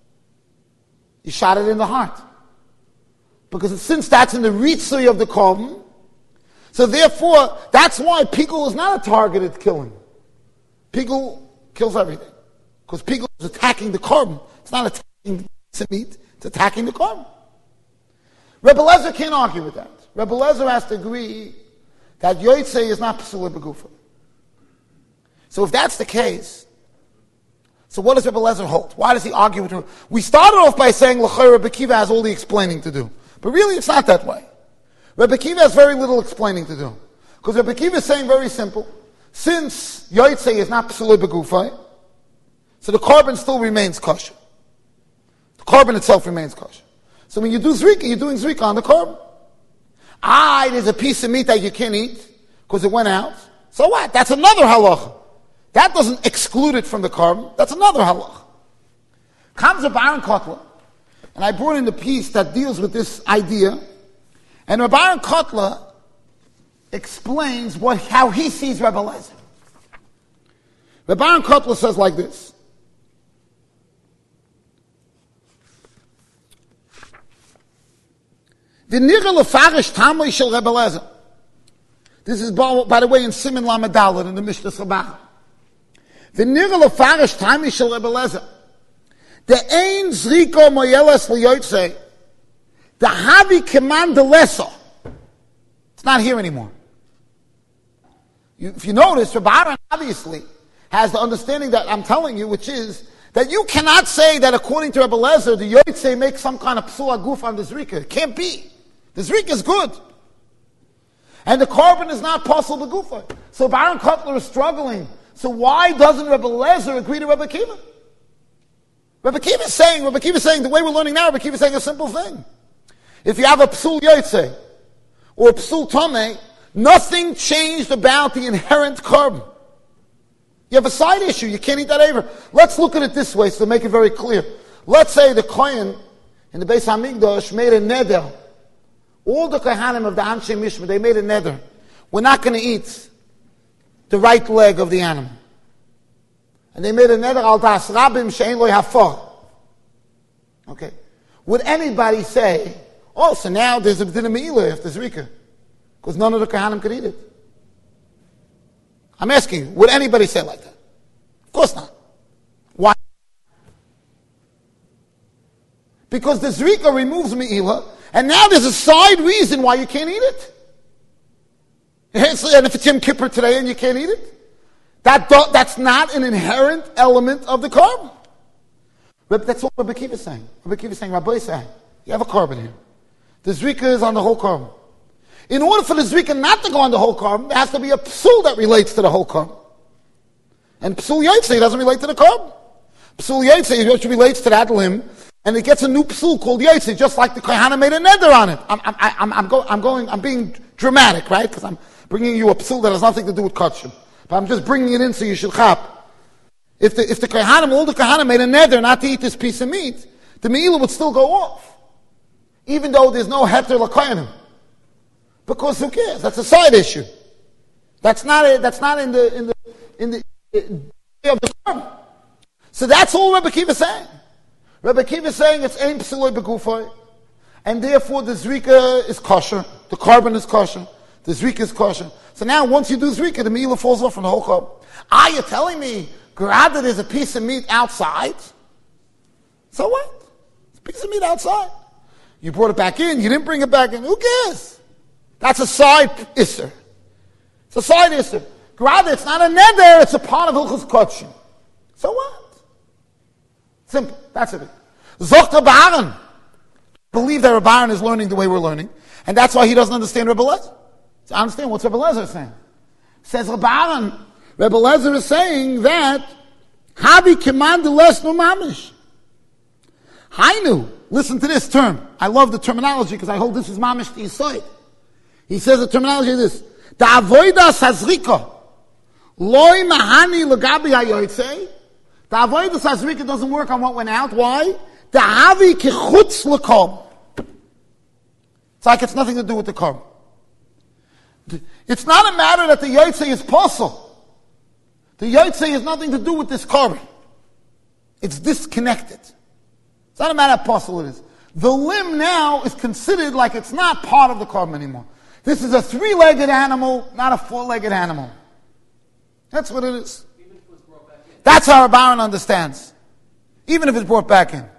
You shot it in the heart. Because since that's in the ritzui of the carbon, so therefore, that's why Pigel is not a targeted killing. Pigel kills everything. Because Pigel is attacking the carbon. It's not attacking the meat, it's attacking the carbon. Rebbe Lezer can't argue with that. Rebbe Lezer has to agree that Yoitze is not P'sula Begufa. So if that's the case, so what does Rebbe Lezer hold? Why does he argue with him? We started off by saying L'chai Rebbe Akiva has all the explaining to do. But really it's not that way. Rebbe Akiva has very little explaining to do. Because Rebbe Akiva is saying very simple, since Yoitze is not P'sula Begufa, so the carbon still remains kosher. The carbon itself remains kosher. So when you do Zrika, you're doing Zrika on the carbon. Ah, there's a piece of meat that you can't eat because it went out. So what? That's another halacha. That doesn't exclude it from the carbon. That's another halacha. Comes a Baron Kotler, and I brought in the piece that deals with this idea. And Rabbi Baron Kotler explains what, how he sees Rebbe Lezer. Rabbi Baron Kotler says like this. The nigel farish tamei shel Rebbe Lezer. This is, by the way, in Siman Lamed Daled in the Mishnah Sabah. The nigel farish tamei shel Rebbe Lezer. The ein zriko moyeles liyotzei. The havi command the lesser. It's not here anymore. You, if you notice, Rabbi Aaron obviously has the understanding that I'm telling you, which is that you cannot say that according to Rebbe Lezer, the Yotzei makes some kind of psula guf on the Zrika. It can't be. The Zrika is good. And the carbon is not possible gufa. So Baron Kotler is struggling. So why doesn't Rebbe Lezer agree to Rebbe Akiva? Rebbe Akiva is saying, Rebbe Akiva is saying, the way we're learning now, Rebbe Akiva is saying a simple thing. If you have a psul yotzei or a psul tomei, nothing changed about the inherent carbon. You have a side issue. You can't eat that aver. Let's look at it this way so to make it very clear. Let's say the Kohen in the Beis HaMikdash made a neder. All the Kohanim of the Anshe Mishma, they made a neder. We're not going to eat the right leg of the animal. And they made a neder al das rabim she'en lo yafar. Okay. Would anybody say, oh, so now there's a din me'ilah if there's Rika? Because none of the Kohanim could eat it. I'm asking you, would anybody say like that? Of course not. Why? Because the Zrika removes me'ilah, and now there's a side reason why you can't eat it. And if it's Yom Kippur today and you can't eat it, that do, that's not an inherent element of the carbon. But that's what Rebbe Akiva is saying. Rebbe Akiva is saying, Rabbi is saying, you have a carbon here. The Zrika is on the whole carbon. In order for the Zrika not to go on the whole carbon, there has to be a psul that relates to the whole carbon. And psul yotzei doesn't relate to the carbon. Psul yotzei which relates to that limb, and it gets a new psul called yotzei, just like the Kohanim made a neder on it. I'm, I'm, I'm, I'm, go, I'm going, I'm being dramatic, right? Because I'm bringing you a psul that has nothing to do with kachim. But I'm just bringing it in so you should chap. If the, if the Kohanim, all the Kohanim made a neder not to eat this piece of meat, the me'ilah would still go off. Even though there's no heter l'kohanim. Because who cares? That's a side issue. That's not a, that's not in the in the in the in of the carbon. So that's all Rebbe Akiva is saying. Rebbe Kiva is saying it's ein psiloi begufay, and therefore the zrika is kosher, the carbon is kosher, the zrika is kosher. So now once you do zrika, the meila falls off from the whole carbon. Are you telling me, grab that there's a piece of meat outside? So what? It's a piece of meat outside. You brought it back in, you didn't bring it back in, who cares? That's a side isser. It's a side isser. Grab it, it's not a neder, it's a part of Hilchos Kodshim. So what? Simple. That's it. Zocht Rebbe Aaron. Believe that Rebbe Aaron is learning the way we're learning, and that's why he doesn't understand Rebbe Lezer. So I understand what's Rebbe Lezer saying. Says Rebbe Aaron, Rebbe Lezer is saying that Havi command less no mamish. Hainu. Listen to this term. I love the terminology because I hold this is mamish to Yisod. He says the terminology is this: the avodas hazrika loy mahani legabi hayotzei. The avodas hazrika doesn't work on what went out. Why? The havi kichutz lekom. It's like it's nothing to do with the korban. It's not a matter that the yotzei is possible. The yotzei has nothing to do with this korban. It's disconnected. It's not a matter of possible it is. The limb now is considered like it's not part of the korban anymore. This is a three-legged animal, not a four-legged animal. That's what it is. Even if it was brought back in. That's how Rebbe Aaron understands. Even if it's brought back in.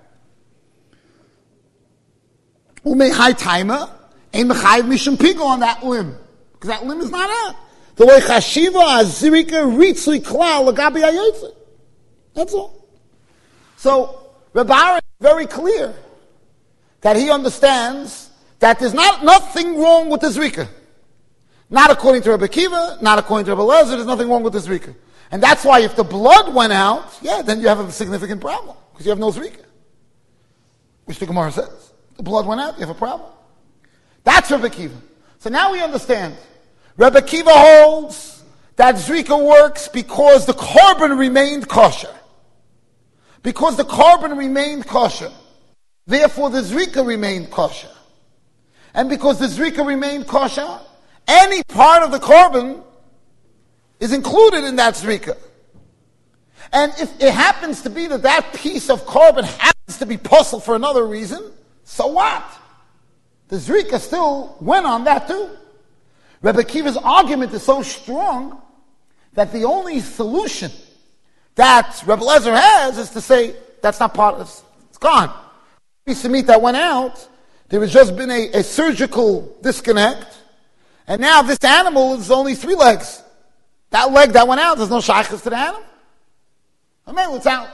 Umei high timer, ain't mechayiv mishum pigo on that limb. Because that limb is not out. The way chashiva azirika ritzli klal lagabi hayotze. That's all. So, Rebbe Aaron is very clear that he understands that there's not nothing wrong with the zrika. Not according to Rebbe Kiva, not according to Rebbe Lezer, there's nothing wrong with the zrika. And that's why if the blood went out, yeah, then you have a significant problem, because you have no zrika. Which the Gemara says. The blood went out, you have a problem. That's Rebbe Kiva. So now we understand. Rebbe Kiva holds that zrika works because the korban remained kosher. Because the korban remained kosher. Therefore the zrika remained kosher. And because the zrika remained kosher, any part of the korban is included in that zrika. And if it happens to be that that piece of korban happens to be puzzled for another reason, so what? The zrika still went on that too. Rebbe Kiva's argument is so strong that the only solution that Rebbe Lezer has is to say, that's not part of this. It's gone. The piece of meat that went out, there has just been a, a surgical disconnect, and now this animal is only three legs. That leg that went out, there's no shaykhs to the animal. I mean, it's out.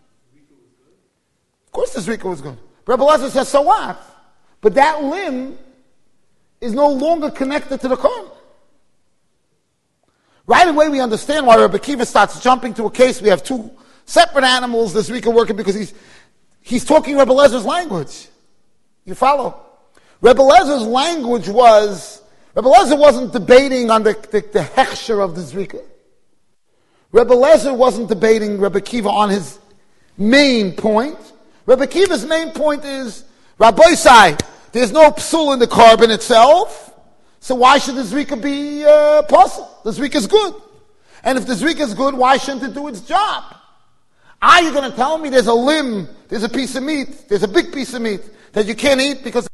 Of course the zrika was good. Rebbe Lezer says, so what? But that limb is no longer connected to the korban. Right away we understand why Rebbe Kiva starts jumping to a case. We have two separate animals, the zrika working, because he's, he's talking Rebbe Lezer's language. You follow? Rebbe Lezer's language was, Rebbe Lezer wasn't debating on the, the, the hechsher of the zrika. Rebbe Lezer wasn't debating Rebbe Kiva on his main point. Rebbe Kiva's main point is, Rabbi Sai, there's no psul in the korban itself, so why should the zrika be uh, possible? The zrika is good. And if the zrika is good, why shouldn't it do its job? Are you going to tell me there's a limb, there's a piece of meat, there's a big piece of meat that you can't eat because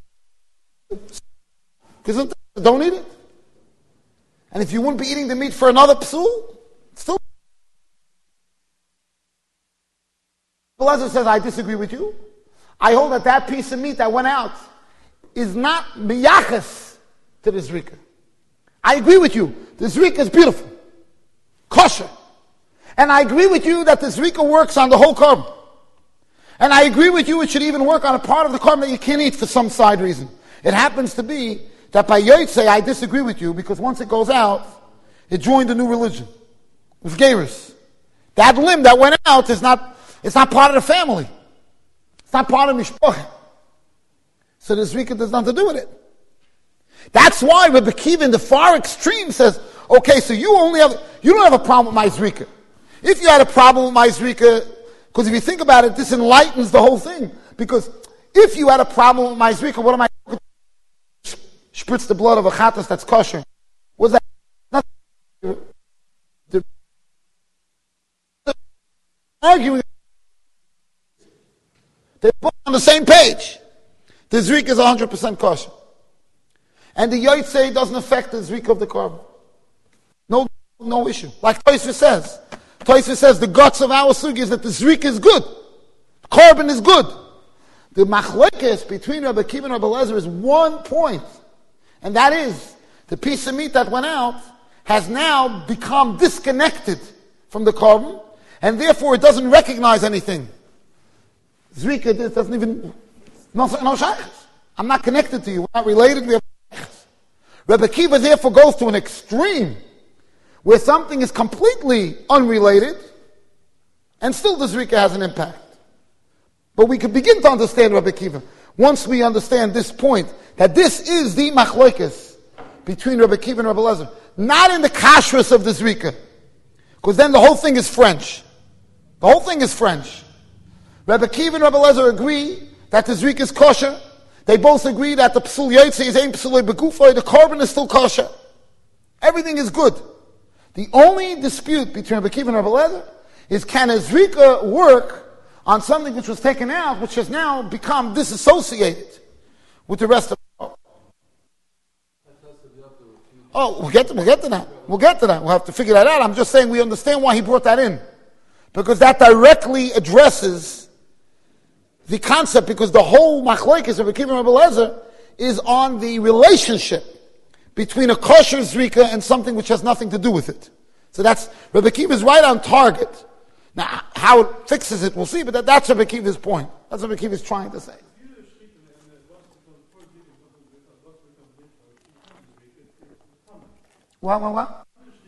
because don't eat it? And if you wouldn't be eating the meat for another psul, still. Elazar says, I disagree with you. I hold that that piece of meat that went out is not miyachas to the zrika. I agree with you. The zrika is beautiful, kosher. And I agree with you that the zrika works on the whole korban. And I agree with you it should even work on a part of the korban that you can't eat for some side reason. It happens to be that by Yotzei I disagree with you because once it goes out, it joined a new religion. It was Geirus. That limb that went out is not, it's not part of the family. It's not part of Mishpoch. So the zrika does nothing to do with it. That's why Rebbe Kiva in the far extreme says, okay, so you only have, you don't have a problem with my zrika. If you had a problem with my zrika, because if you think about it, this enlightens the whole thing. Because if you had a problem with my zrika, what am I going to spritz the blood of a chatas that's kosher? Was that not the, the arguing? They're both on the same page. The Zrika is one hundred percent kosher. And the Yotzei doesn't affect the Zrika of the carbon. No, no issue. Like Tosfos says. Tosfos says the guts of our sugi is that the Zrika is good. The carbon is good. The machlokes between Rabbi Akiva and Rabbi Eliezer is one point. And that is, the piece of meat that went out has now become disconnected from the carbon, and therefore it doesn't recognize anything. Zrika it doesn't even, no, no shaykhs. I'm not connected to you. We're not related. We have shaykhs. Rabbi Akiva therefore goes to an extreme where something is completely unrelated, and still the Zrika has an impact. But we can begin to understand Rabbi Akiva once we understand this point, that this is the machlokes between Rabbi Akiva and Rabbi Eliezer. Not in the kashrus of the Zrika, because then the whole thing is French. The whole thing is French. Rabbi Akiva and Rabbi Eliezer agree that the Zrika is kosher. They both agree that the psul yotzei is ein psulei begufoi, the carbon is still kosher. Everything is good. The only dispute between Rabbi Akiva and Rabbi Eliezer is, can a Zrika work on something which was taken out, which has now become disassociated with the rest of the world? Oh, we'll get, to, we'll get to that. We'll get to that. We'll have to figure that out. I'm just saying we understand why he brought that in. Because that directly addresses the concept, because the whole machlokes of Rabbi Akiva and Rabbi Eliezer is on the relationship between a kosher Zrika and something which has nothing to do with it. So that's, Rabbi Akiva is right on target. Now, how it fixes it, we'll see, but that, that's Rabbi Akiva's point. That's what Rabbi Akiva is trying to say. What, what, what?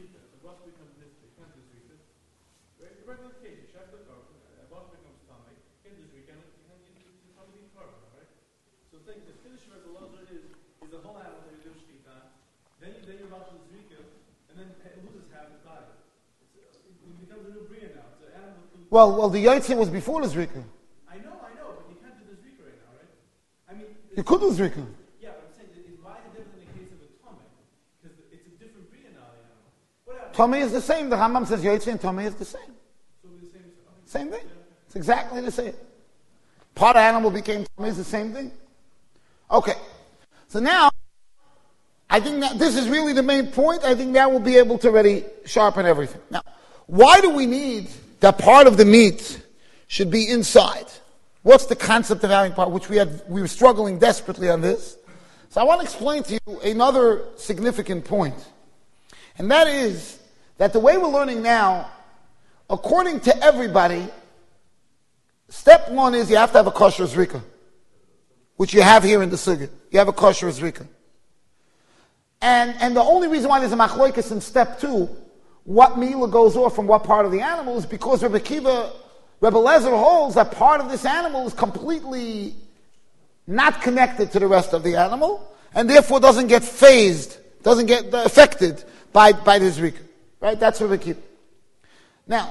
Well, well, the Yotzei was before the Zrika. I know, I know, but you can't do the Zrika right now, right? I mean, you could do Zrika. Yeah, but I'm saying, why is it different in the case of a Tomei? Because it's a different Bria now, you know. Tomei is the same. The Rambam says Yotzei and Tomei is the same. So the same, okay. Same thing. It's exactly the same. Part of animal became Tomei is the same thing. Okay. So now, I think that this is really the main point. I think that will be able to already sharpen everything. Now, why do we need that part of the meat should be inside? What's the concept of having part, which we had, we were struggling desperately on this. So I want to explain to you another significant point. And that is that the way we're learning now, according to everybody, step one is you have to have a kosher Zrika, which you have here in the Sugya. You have a kosher Zrika. And, and the only reason why there's a machlokes in step two, what meal goes off from what part of the animal, is because Rabbi Akiva, Rabbi Eliezer holds that part of this animal is completely not connected to the rest of the animal, and therefore doesn't get phased, doesn't get affected by, by the Zrika. Right? That's Rabbi Akiva. Now,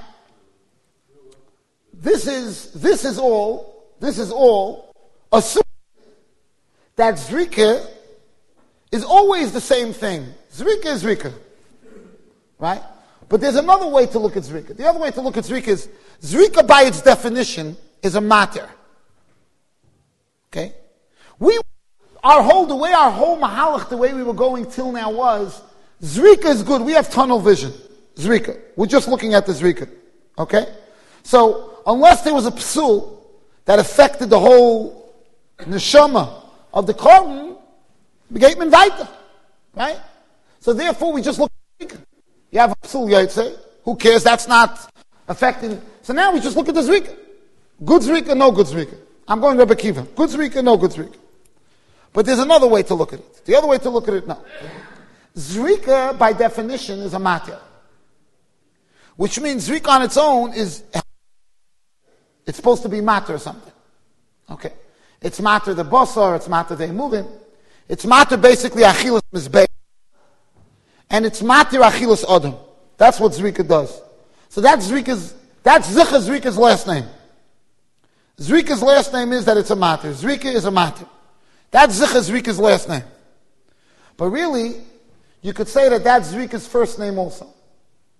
this is, this is all, this is all, assuming that Zrika is always the same thing. Zrika is Zrika. Right? But there's another way to look at Zrika. The other way to look at Zrika is, Zrika by its definition is a matter. Okay? We, our whole, the way our whole mahalach, the way we were going till now was, Zrika is good. We have tunnel vision. Zrika. We're just looking at the Zrika. Okay? So, unless there was a psul that affected the whole neshama of the carbon, we gave him weiter. Right? So therefore we just look at Zrika. You have a psul yotzei. Who cares? That's not affecting. So now we just look at the Zrika. Good Zrika, no good Zrika. I'm going Rabbi Akiva. Good Zrika, no good Zrika. But there's another way to look at it. The other way to look at it, no. Zrika, by definition, is a matter. Which means Zrika on its own is, it's supposed to be matter or something. Okay. It's matter the basar, it's matter the emuvim. It's matter basically achilas mizbeh. And it's matir achilas adam. That's what Zrika does. So that's Zrika's, that's Zicha Zrika's last name. Zrika's last name is that it's a matir. Zrika is a matir. That's Zicha Zrika's last name. But really, you could say that that's Zrika's first name also.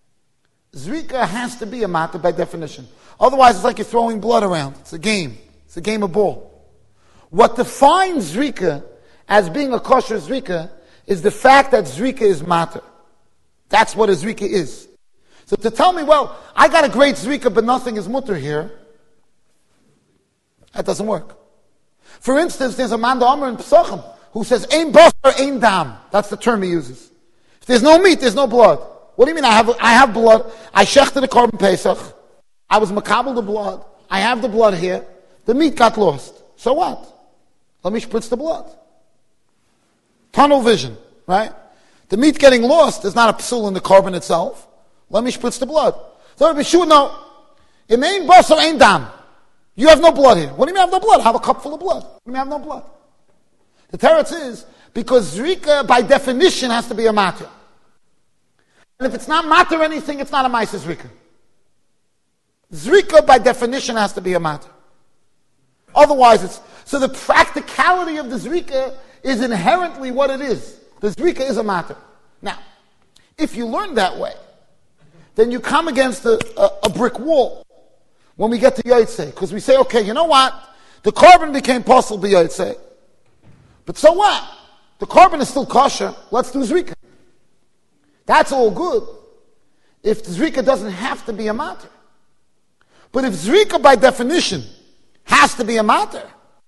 Zrika has to be a matir by definition. Otherwise, it's like you're throwing blood around. It's a game. It's a game of ball. What defines Zrika as being a kosher Zrika is the fact that Zrika is matter. That's what a Zrika is. So to tell me, well, I got a great Zrika, but nothing is mutter here, that doesn't work. For instance, there's a man, the Amr in Pesachim, who says, Ein basar, ein dam. That's the term he uses. If there's no meat, there's no blood. What do you mean I have, I have blood? I shechted the korban Pesach. I was makabel the blood. I have the blood here. The meat got lost. So what? Let me spritz the blood. Tunnel vision, right? The meat getting lost is not a psul in the korban itself. Let me spritz the blood. So Rabbi Shua, no. Im ein basar, ein dam. You have no blood here. What do you mean I have no blood? I have a cup full of blood. What do you mean I have no blood? The teretz is, because Zrika by definition has to be a matter. And if it's not matter anything, it's not a ma'aser Zrika. Zrika by definition has to be a matter. Otherwise it's, so the practicality of the Zrika is inherently what it is. The Zrika is a matter. Now, if you learn that way, then you come against a, a, a brick wall when we get to Yotzei. Because we say, okay, you know what? The korban became possible by Yotzei. But so what? The korban is still kosher. Let's do Zrika. That's all good. If the Zrika doesn't have to be a matter. But if Zrika by definition has to be a matter,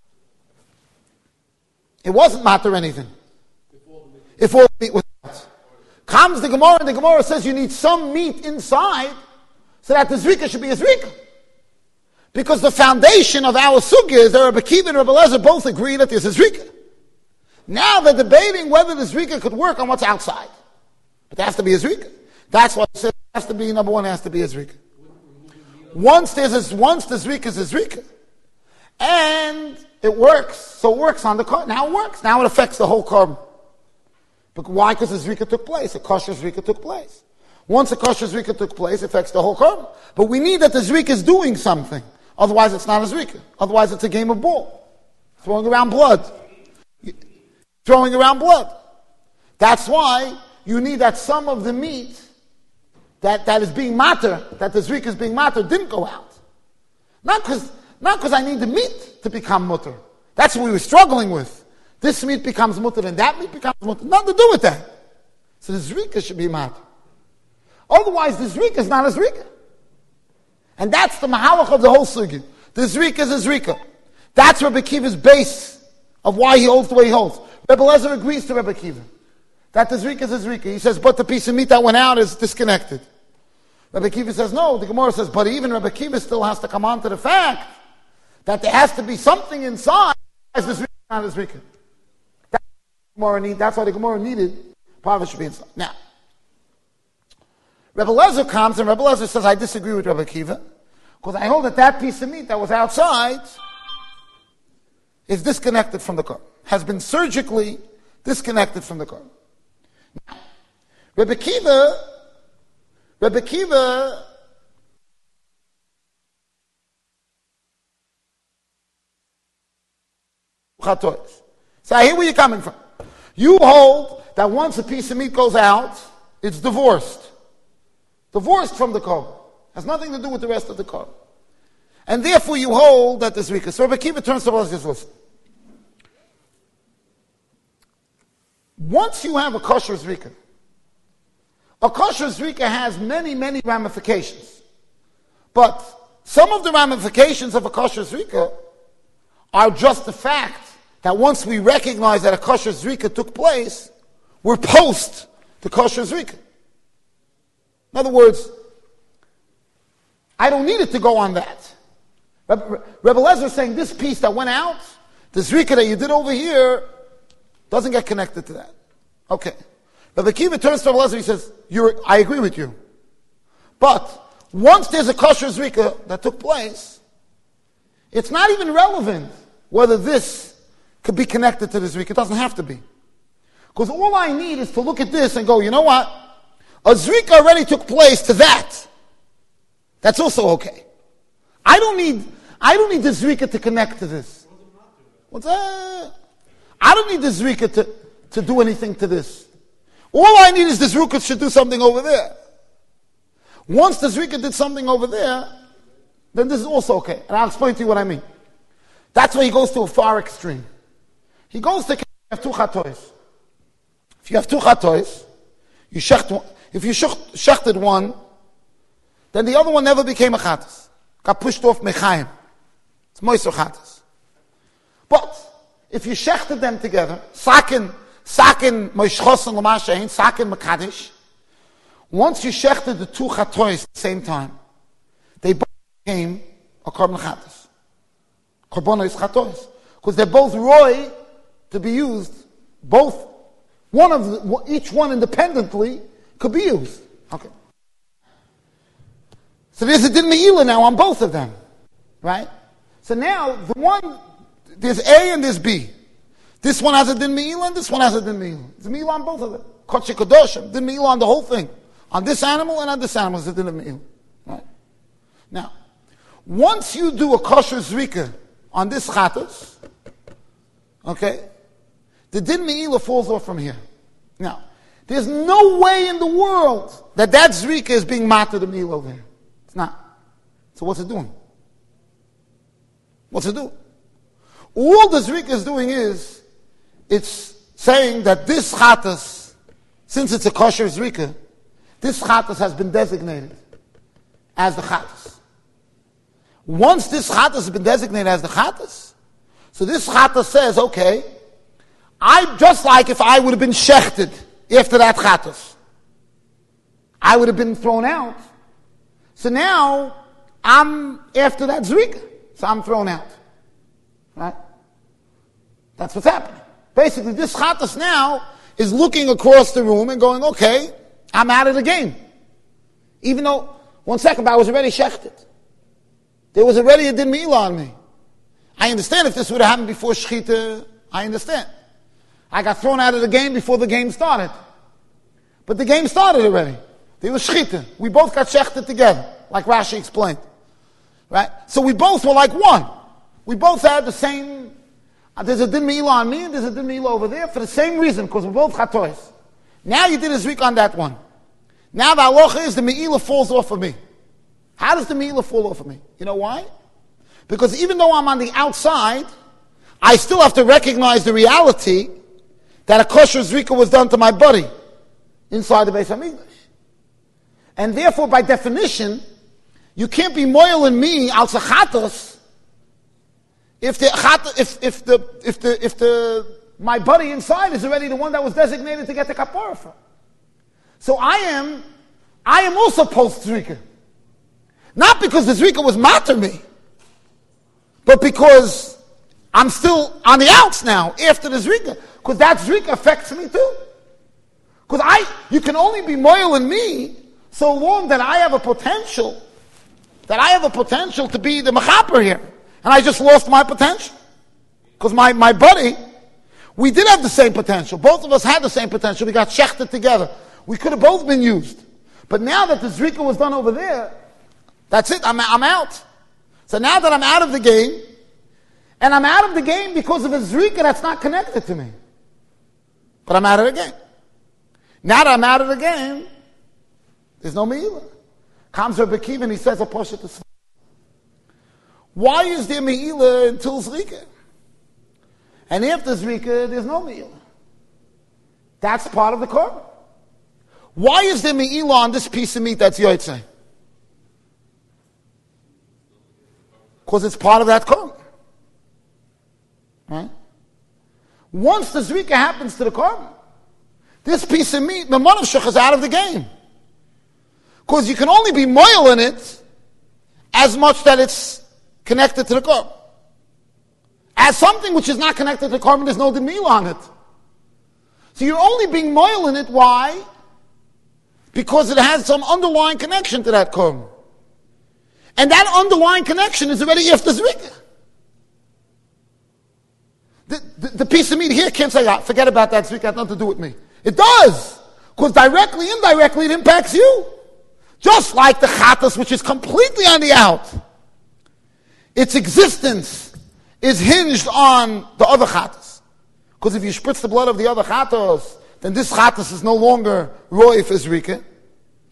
it wasn't matter anything. If all the meat was out. Comes the Gemara, and the Gemara says you need some meat inside so that the Zrika should be a Zrika. Because the foundation of our sugya is that Rabbi Kiva and Rabbi Eliezer both agree that there's a Zrika. Now they're debating whether the Zrika could work on what's outside. But there has to be a Zrika. That's why it says it has to be, number one, it has to be a Zrika. Once there's a, once the Zrika is a Zrika, and it works, so it works on the car. Now it works. Now it affects the whole korban. But why? Because the Zrika took place. A kosher Zrika took place. Once a kosher Zrika took place, it affects the whole korban. But we need that the Zrika is doing something. Otherwise it's not a Zrika. Otherwise it's a game of ball. Throwing around blood. Throwing around blood. That's why you need that some of the meat that, that is being matter, that the Zrika is being matter, didn't go out. Not because not because I need the meat to become mutter. That's what we were struggling with. This meat becomes mutter and that meat becomes mutter. Nothing to do with that. So the Zrika should be matter. Otherwise the Zrika is not a Zrika. And that's the mahalach of the whole sugya. The Zrika is a Zrika. That's Rebbe Kiva's base of why he holds the way he holds. Rebbe Eliezer agrees to Rebbe Kiva that the Zrika is a Zrika. He says, but the piece of meat that went out is disconnected. Rebbe Kiva says, no. The Gemara says, but even Rebbe Kiva still has to come on to the fact that there has to be something inside as the Zrika, not a Zrika. That's, Gemara need, that's why the Gemara needed part of it should be inside. Now, Rebbe Eliezer comes and Rebbe Eliezer says, I disagree with Rebbe Kiva because I hold that that piece of meat that was outside is disconnected from the korban, has been surgically disconnected from the korban. Now, Rebbe Kiva, Rebbe Kiva so I hear where you're coming from. You hold that once a piece of meat goes out, it's divorced. Divorced from the korban. Has nothing to do with the rest of the korban. And therefore you hold that the Zrika. So Rebbe Kiva turns to us and says, listen. Once you have a kosher Zrika, a kosher Zrika has many, many ramifications. But some of the ramifications of a kosher Zrika are just the fact that once we recognize that a kosher Zrika took place, we're post the kosher Zrika. In other words, I don't need it to go on that. Rebbe Eliezer is saying this piece that went out, the Zrika that you did over here, doesn't get connected to that. Okay. Rebbe Kiva turns to Rebbe Eliezer and he says, You're, I agree with you. But once there's a kosher Zrika that took place, it's not even relevant whether this could be connected to the Zrika. It doesn't have to be. Because all I need is to look at this and go, you know what? A Zrika already took place to that. That's also okay. I don't need, I don't need the Zrika to connect to this. What's that? I don't need the Zrika to, to do anything to this. All I need is the Zrika should do something over there. Once the Zrika did something over there, then this is also okay. And I'll explain to you what I mean. That's why he goes to a far extreme. He goes to have two chatois. If you have two chatois, you shecht one, if you shechted one, then the other one never became a chatas. Got pushed off mechayim. It's moiser chatas. But if you shechted them together, sakin, sakin moishchosan l'mashayin, sakin makadish, once you shechted the two chatois at the same time, they both became a korban chatas. Korban is chatois. Because they're both roy to be used. Both, one of the, each one independently could be used. Okay. So there's a din me'ila now on both of them. Right? So now, the one, there's A and there's B. This one has a din me'ila and this one has a din me'ila. There's me'ila on both of them. Kodesh Kodoshim, din me'ila on the whole thing. On this animal and on this animal is a din me'ila. Right? Now, once you do a kosher zrika on this chatas, okay, the din me'ila falls off from here. Now, there's no way in the world that that zrika is being matter the me'ila over here. It's not. So what's it doing? What's it doing? All the zrika is doing is, it's saying that this chatas, since it's a kosher zrika, this chatas has been designated as the chatas. Once this chatas has been designated as the chatas, so this chatas says, okay, I just like if I would have been shechted after that chatas, I would have been thrown out. So now I'm after that zrika, so I'm thrown out. Right? That's what's happening. Basically, this chatas now is looking across the room and going, okay, I'm out of the game. Even though, one second, I was already shechted. There was already a din me'ila on me. I understand if this would have happened before shechita, I understand. I got thrown out of the game before the game started. But the game started already. There was shechita. We both got shechted together, like Rashi explained. Right? So we both were like one. We both had the same, uh, there's a din me'ila on me and there's a din me'ila over there for the same reason, because we're both chatois. Now you did a zrik on that one. Now the halacha is the me'ila falls off of me. How does the me'ila fall off of me? You know why? Because even though I'm on the outside, I still have to recognize the reality that a kosher zrika was done to my body inside the Beis HaMikdash. And therefore, by definition, you can't be moil in me al sachatos if the if if the if the if the my body inside is already the one that was designated to get the kapara from. So I am I am also post zrika. Not because the zrika was matter me, but because I'm still on the outs now after the zrika, because that zrika affects me too. Because I, you can only be moil in me so long that I have a potential, that I have a potential to be the mechaper here, and I just lost my potential because my my buddy, we did have the same potential. Both of us had the same potential. We got shechted together. We could have both been used, but now that the zrika was done over there, that's it. I'm I'm out. So now that I'm out of the game, and I'm out of the game because of a zrika that's not connected to me, but I'm out of the game. Now that I'm out of the game, there's no me'ila. Comes Rabbi Akiva and he says a poshet to Sfar. Why is there me'ila until zrika? And after zrika, there's no me'ila. That's part of the korban. Why is there me'ila on this piece of meat that's yotzei? Because it's part of that korban. Right? Once the zrika happens to the korban, this piece of meat, the manavshach, is out of the game. Because you can only be moil in it as much that it's connected to the korban. As something which is not connected to the korban, there's no din me'ila on it. So you're only being moil in it. Why? Because it has some underlying connection to that korban. And that underlying connection is already after zrika. The, the, the piece of meat here can't say, ah, forget about that zrika, it had nothing to do with me. It does. Because directly, indirectly, it impacts you. Just like the chatas, which is completely on the out. Its existence is hinged on the other chatas. Because if you spritz the blood of the other chatas, then this chatas is no longer roy for zrika.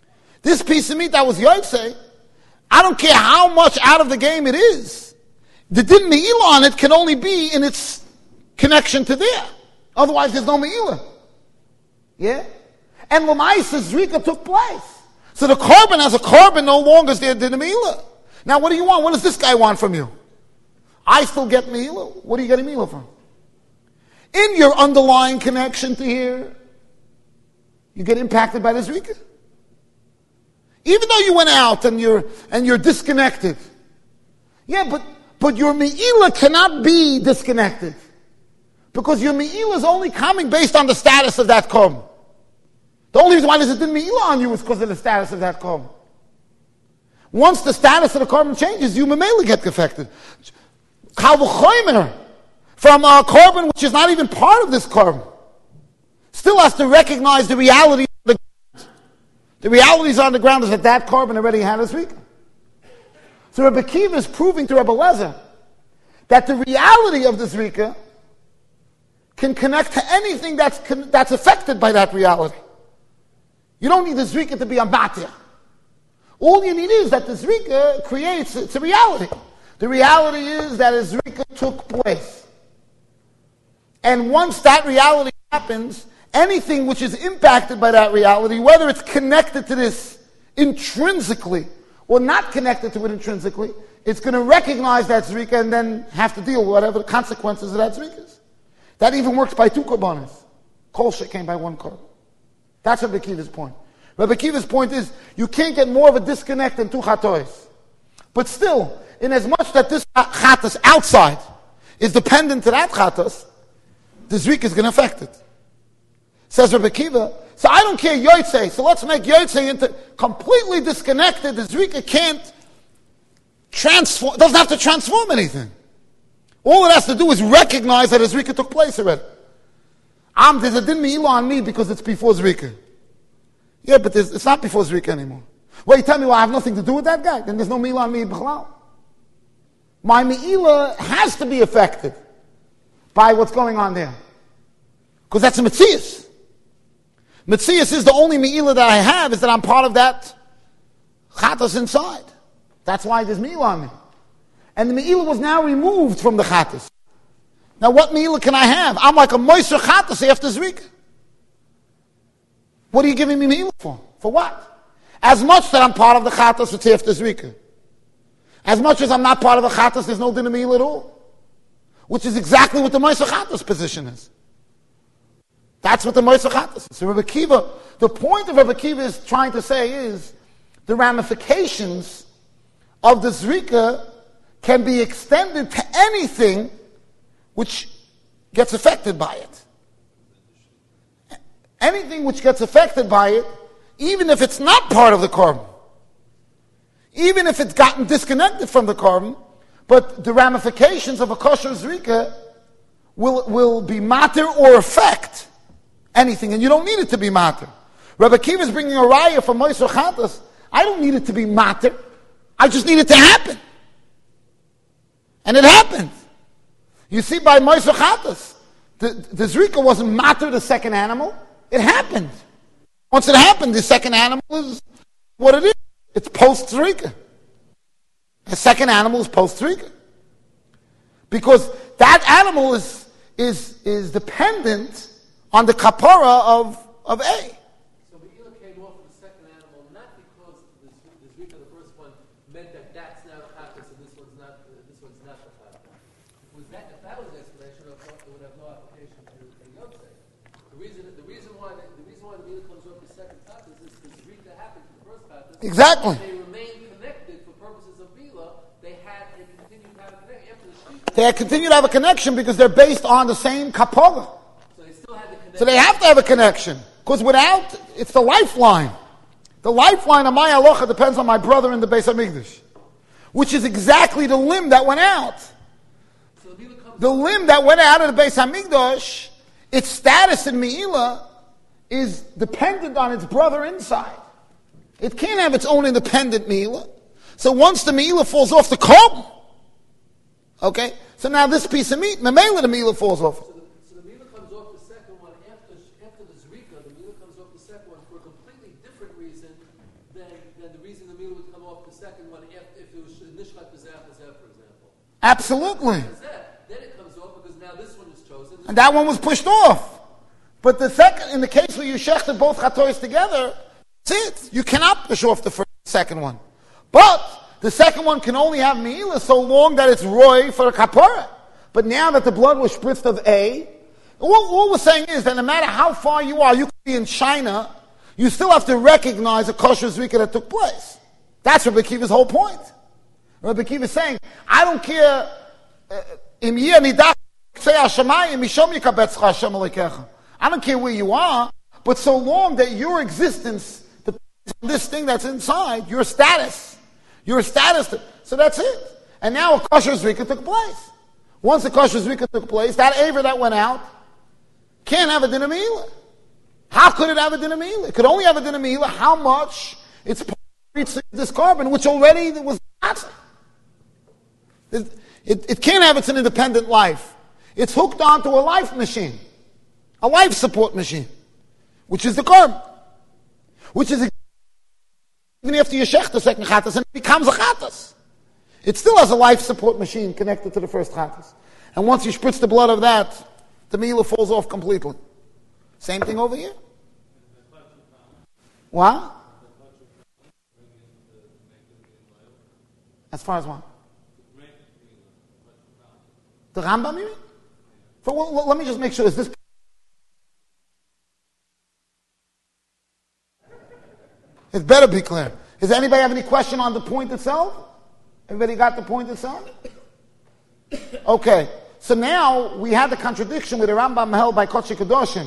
This piece of meat that was yotzei, I don't care how much out of the game it is. the din me'ila on it can only be in its connection to there. Otherwise, there's no me'ila. Yeah? And Lamaisa Zrika took place. So the carbon as a carbon no longer is there din me'ila. Now, what do you want? What does this guy want from you? I still get me'ila. What are you getting me'ila from? In your underlying connection to here, you get impacted by the Zrika. Even though you went out and you're and you're disconnected. Yeah, but but your me'ila cannot be disconnected. Because your me'ila is only coming based on the status of that korban. The only reason why there's a din me'ila on you is because of the status of that korban. Once the status of the korban changes, you mamela get affected. Kal v'chomer, from a korban which is not even part of this korban, still has to recognize the reality of the ground. The realities on the ground is that that korban already had a zrika. So Rebbe Kiva is proving to Rebbe Lezer that the reality of the zrika can connect to anything that's that's affected by that reality. You don't need the zrika to be a matir. All you need is that the zrika creates, it's a reality. The reality is that a zrika took place. And once that reality happens, anything which is impacted by that reality, whether it's connected to this intrinsically or not connected to it intrinsically, it's going to recognize that zrika and then have to deal with whatever the consequences of that zrika is. That even works by two korbanos. Kol came by one korban. That's Rebbe Kiva's point. Rebbe Kiva's point is, you can't get more of a disconnect than two chatois. But still, in as much that this chatas outside is dependent to that chatas, the zrika is going to affect it. Says Rebbe Kiva, so I don't care yotzei, so let's make yotzei into completely disconnected. The zrika can't transform, doesn't have to transform anything. All it has to do is recognize that a zrika took place already. Um, there's a din me'ila on me because it's before zrika. Yeah, but it's not before zrika anymore. Well, you tell me, well, I have nothing to do with that guy, then there's no me'ila on me b'chalal. My me'ila has to be affected by what's going on there. Because that's a metzias. Metzias is the only me'ila that I have, is that I'm part of that chatas inside. That's why there's me'ila on me. And the me'ila was now removed from the chatas. Now what me'ila can I have? I'm like a moiser chatas after zrika. What are you giving me me'ila for? For what? As much that I'm part of the chatas, it's after zrika. As much as I'm not part of the chatas, there's no din of me'ila at all. Which is exactly what the moiser chatas position is. That's what the moiser chatas is. So Rebbe Kiva, the point of Rebbe Kiva is trying to say is, the ramifications of the zrika can be extended to anything which gets affected by it. Anything which gets affected by it, even if it's not part of the korban, even if it's gotten disconnected from the korban, but the ramifications of a kosher zrika will, will be matter or affect anything, and you don't need it to be matter. Rebbe Kiva is bringing a raya from Moiser Chatas. I don't need it to be matter. I just need it to happen. And it happened. You see, by Moiser Chatas, the, the zrika wasn't matter, the second animal. It happened. Once it happened, the second animal is what it is. It's post-zrika. The second animal is post-zrika. Because that animal is, is, is dependent on the kapara of, of A. So Me'ila came off of the second animal, not because the, the zrika, the first one, meant that that's now the chatas and this one's not, uh, this one's not the chatas. Was that, if that was the explanation, it would have no application to the yotzei. The reason, the reason why the, the reason why the Me'ila comes off the second chatas is because zrika happened to the first chatas. Exactly. They remained connected for purposes of Me'ila. They had, they continued to have a connection after the zrika. They continue to have a connection because they're based on the same kapara. So they have to have a connection. Because without, it's the lifeline. The lifeline of my halacha depends on my brother in the Beis HaMikdash. Which is exactly the limb that went out. So the, the limb that went out of the Beis HaMikdash, its status in Me'ila is dependent on its brother inside. It can't have its own independent Me'ila. So once the Me'ila falls off the korban, okay, so now this piece of meat, Memela the Me'ila falls off. Absolutely. Then it comes off because now this one is chosen. And that one was pushed off. But the second, in the case where you shechted both chatois together, that's it. You cannot push off the first, second one. But the second one can only have meila so long that it's roy for a kapara. But now that the blood was spritzed of A, all, all we're saying is that no matter how far you are, you could be in China, you still have to recognize a kosher zrika that took place. That's Rabbi Akiva's whole point. Rabbi Akiva is saying, I don't care, im yeh nidach say hashamayim mishom yikabetzcha Hashem alekecha. I don't care where you are, but so long that your existence, the, this thing that's inside, your status, your status, so that's it. And now a kosher zrika took place. Once the kosher zrika took place, that aver that went out can't have a din of meila. How could it have a din of meila? It could only have a din of meila how much it's this carbon, which already was not. It, it, it can't have its an independent life. It's hooked onto a life machine, a life support machine, which is the carbon, which is even after you shech the second chatas, and it becomes a chatas. It still has a life support machine connected to the first chatas. And once you spritz the blood of that, the meila falls off completely. Same thing over here. What? As far as what? The Rambam, you mean? For, well, let me just make sure. Is this? It better be clear. Does anybody have any question on the point itself? Everybody got the point itself? Okay. So now we have the contradiction with the Rambam held by Kodesh Kedoshim.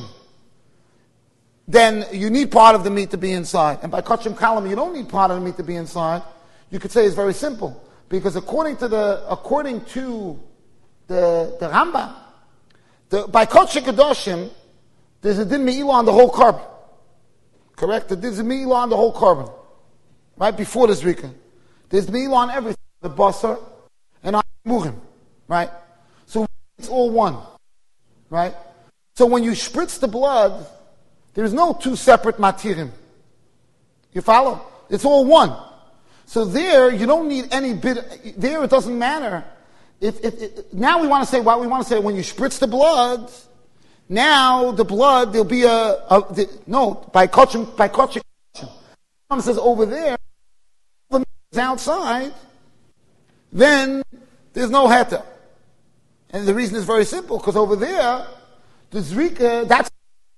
Then you need part of the meat to be inside. And by Kodesh Kalam, you don't need part of the meat to be inside. You could say it's very simple. Because according to the, according to the, the Rambam, the, by Kodesh Kedoshim, there's a din me'ilah on the whole carbon. Correct? There's a me'ilah on the whole carbon. Right? Before the zrika. There's me'ilah on everything. The basar and on murim. Right? So it's all one. Right? So when you spritz the blood, there's no two separate matirim. You follow? It's all one. So there, you don't need any bit. There, it doesn't matter. If, if, if now we want to say what we want to say. When you spritz the blood, now the blood there'll be a, a the, no by kochim by kochim. It says over there, the is outside. Then there's no heta, and the reason is very simple because over there, the zrika that's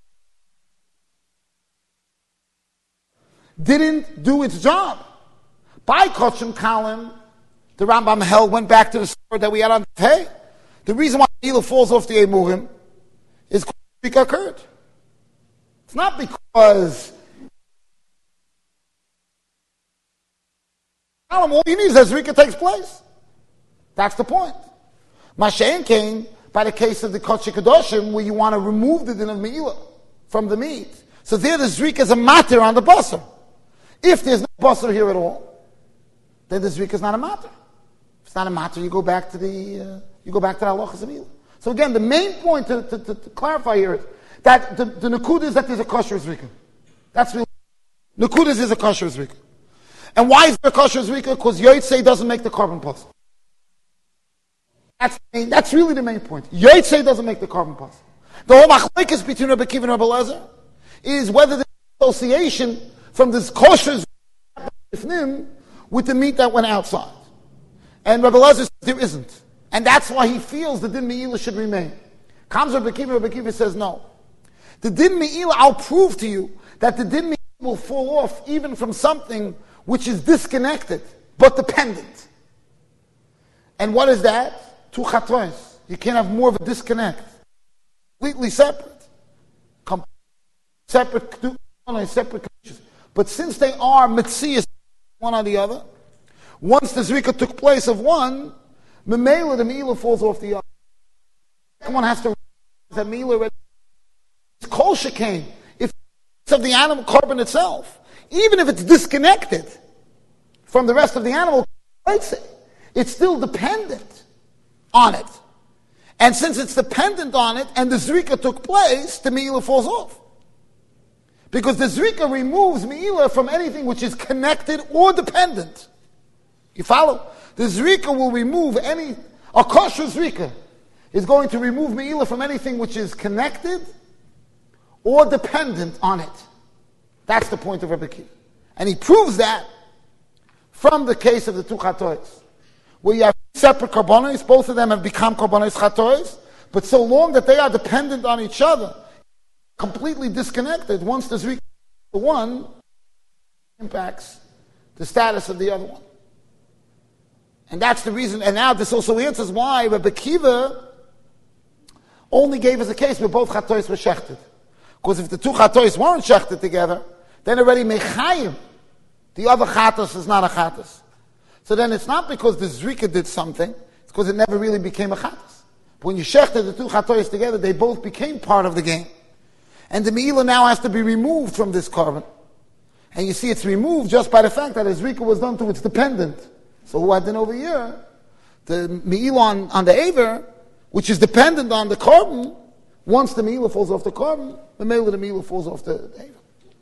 didn't do its job. By Kochim Kalim, the Rambam held went back to the story that we had on the hey. The reason why Elah falls off the Emurim is because occurred. It's not because all you need is that Zrika takes place. That's the point. Mashen came by the case of the Kodesh Kedoshim where you want to remove the din of Me'ilah from the meat. So there the Zrika is a matter on the basar. If there's no basar here at all, then the Zrika is not a matter. If it's not a matter, you go back to the uh, you go back to the halachas of Me'ilah. So again, the main point to, to, to, to clarify here is that the, the Nakuda is that there's a kosher Zrika. That's really Nakuda is a kosher Zrika. And why is there a kosher Zrika? Because Yotzei doesn't make the carbon pulse. That's, that's really the main point. Yotzei doesn't make the carbon pulse. The whole machlekes between Rabbi Akiva and Rabbi Elazar is whether there's association from this kosher Zrika with the meat that went outside. And Rabbi Elazar says there isn't. And that's why he feels the din me'ilah should remain. Comes Rabbi Akiva, Rabbi Akiva says no. The din me'ilah, I'll prove to you that the din me'ilah will fall off even from something which is disconnected, but dependent. And what is that? Two chatois. You can't have more of a disconnect. Completely separate. Com- separate, separate creatures. But since they are mitzias, one on the other, once the zrika took place of one, memela, the me'ilah falls off the other. One has to that me'ilah kol shekain. If it's of the animal carbon itself, even if it's disconnected from the rest of the animal, it's still dependent on it. And since it's dependent on it, and the zrika took place, the me'ilah falls off. Because the zrika removes me'ilah from anything which is connected or dependent. You follow? The zrika will remove any, A kosher zrika is going to remove me'ilah from anything which is connected or dependent on it. That's the point of Rebbe Kiva. And he proves that from the case of the two chatois, where you have separate karbonos, both of them have become karbonos chatois, but so long that they are dependent on each other, completely disconnected, once the zrika the one impacts the status of the other one. And that's the reason, and now this also answers why Rebbe Kiva only gave us a case where both chatois were shechted. Because if the two chatois weren't shechted together, then already mechayim, the other chatos is not a chatos. So then it's not because the zrika did something, it's because it never really became a chatos. But when you shechted the two chatois together, they both became part of the game. And the me'ilah now has to be removed from this carbon. And you see it's removed just by the fact that as zrika was done to its dependent. So who had been over here, the me'ilah on, on the aver, which is dependent on the carbon, once the me'ilah falls off the carbon, the me'ilah the me'ilah falls off the aver.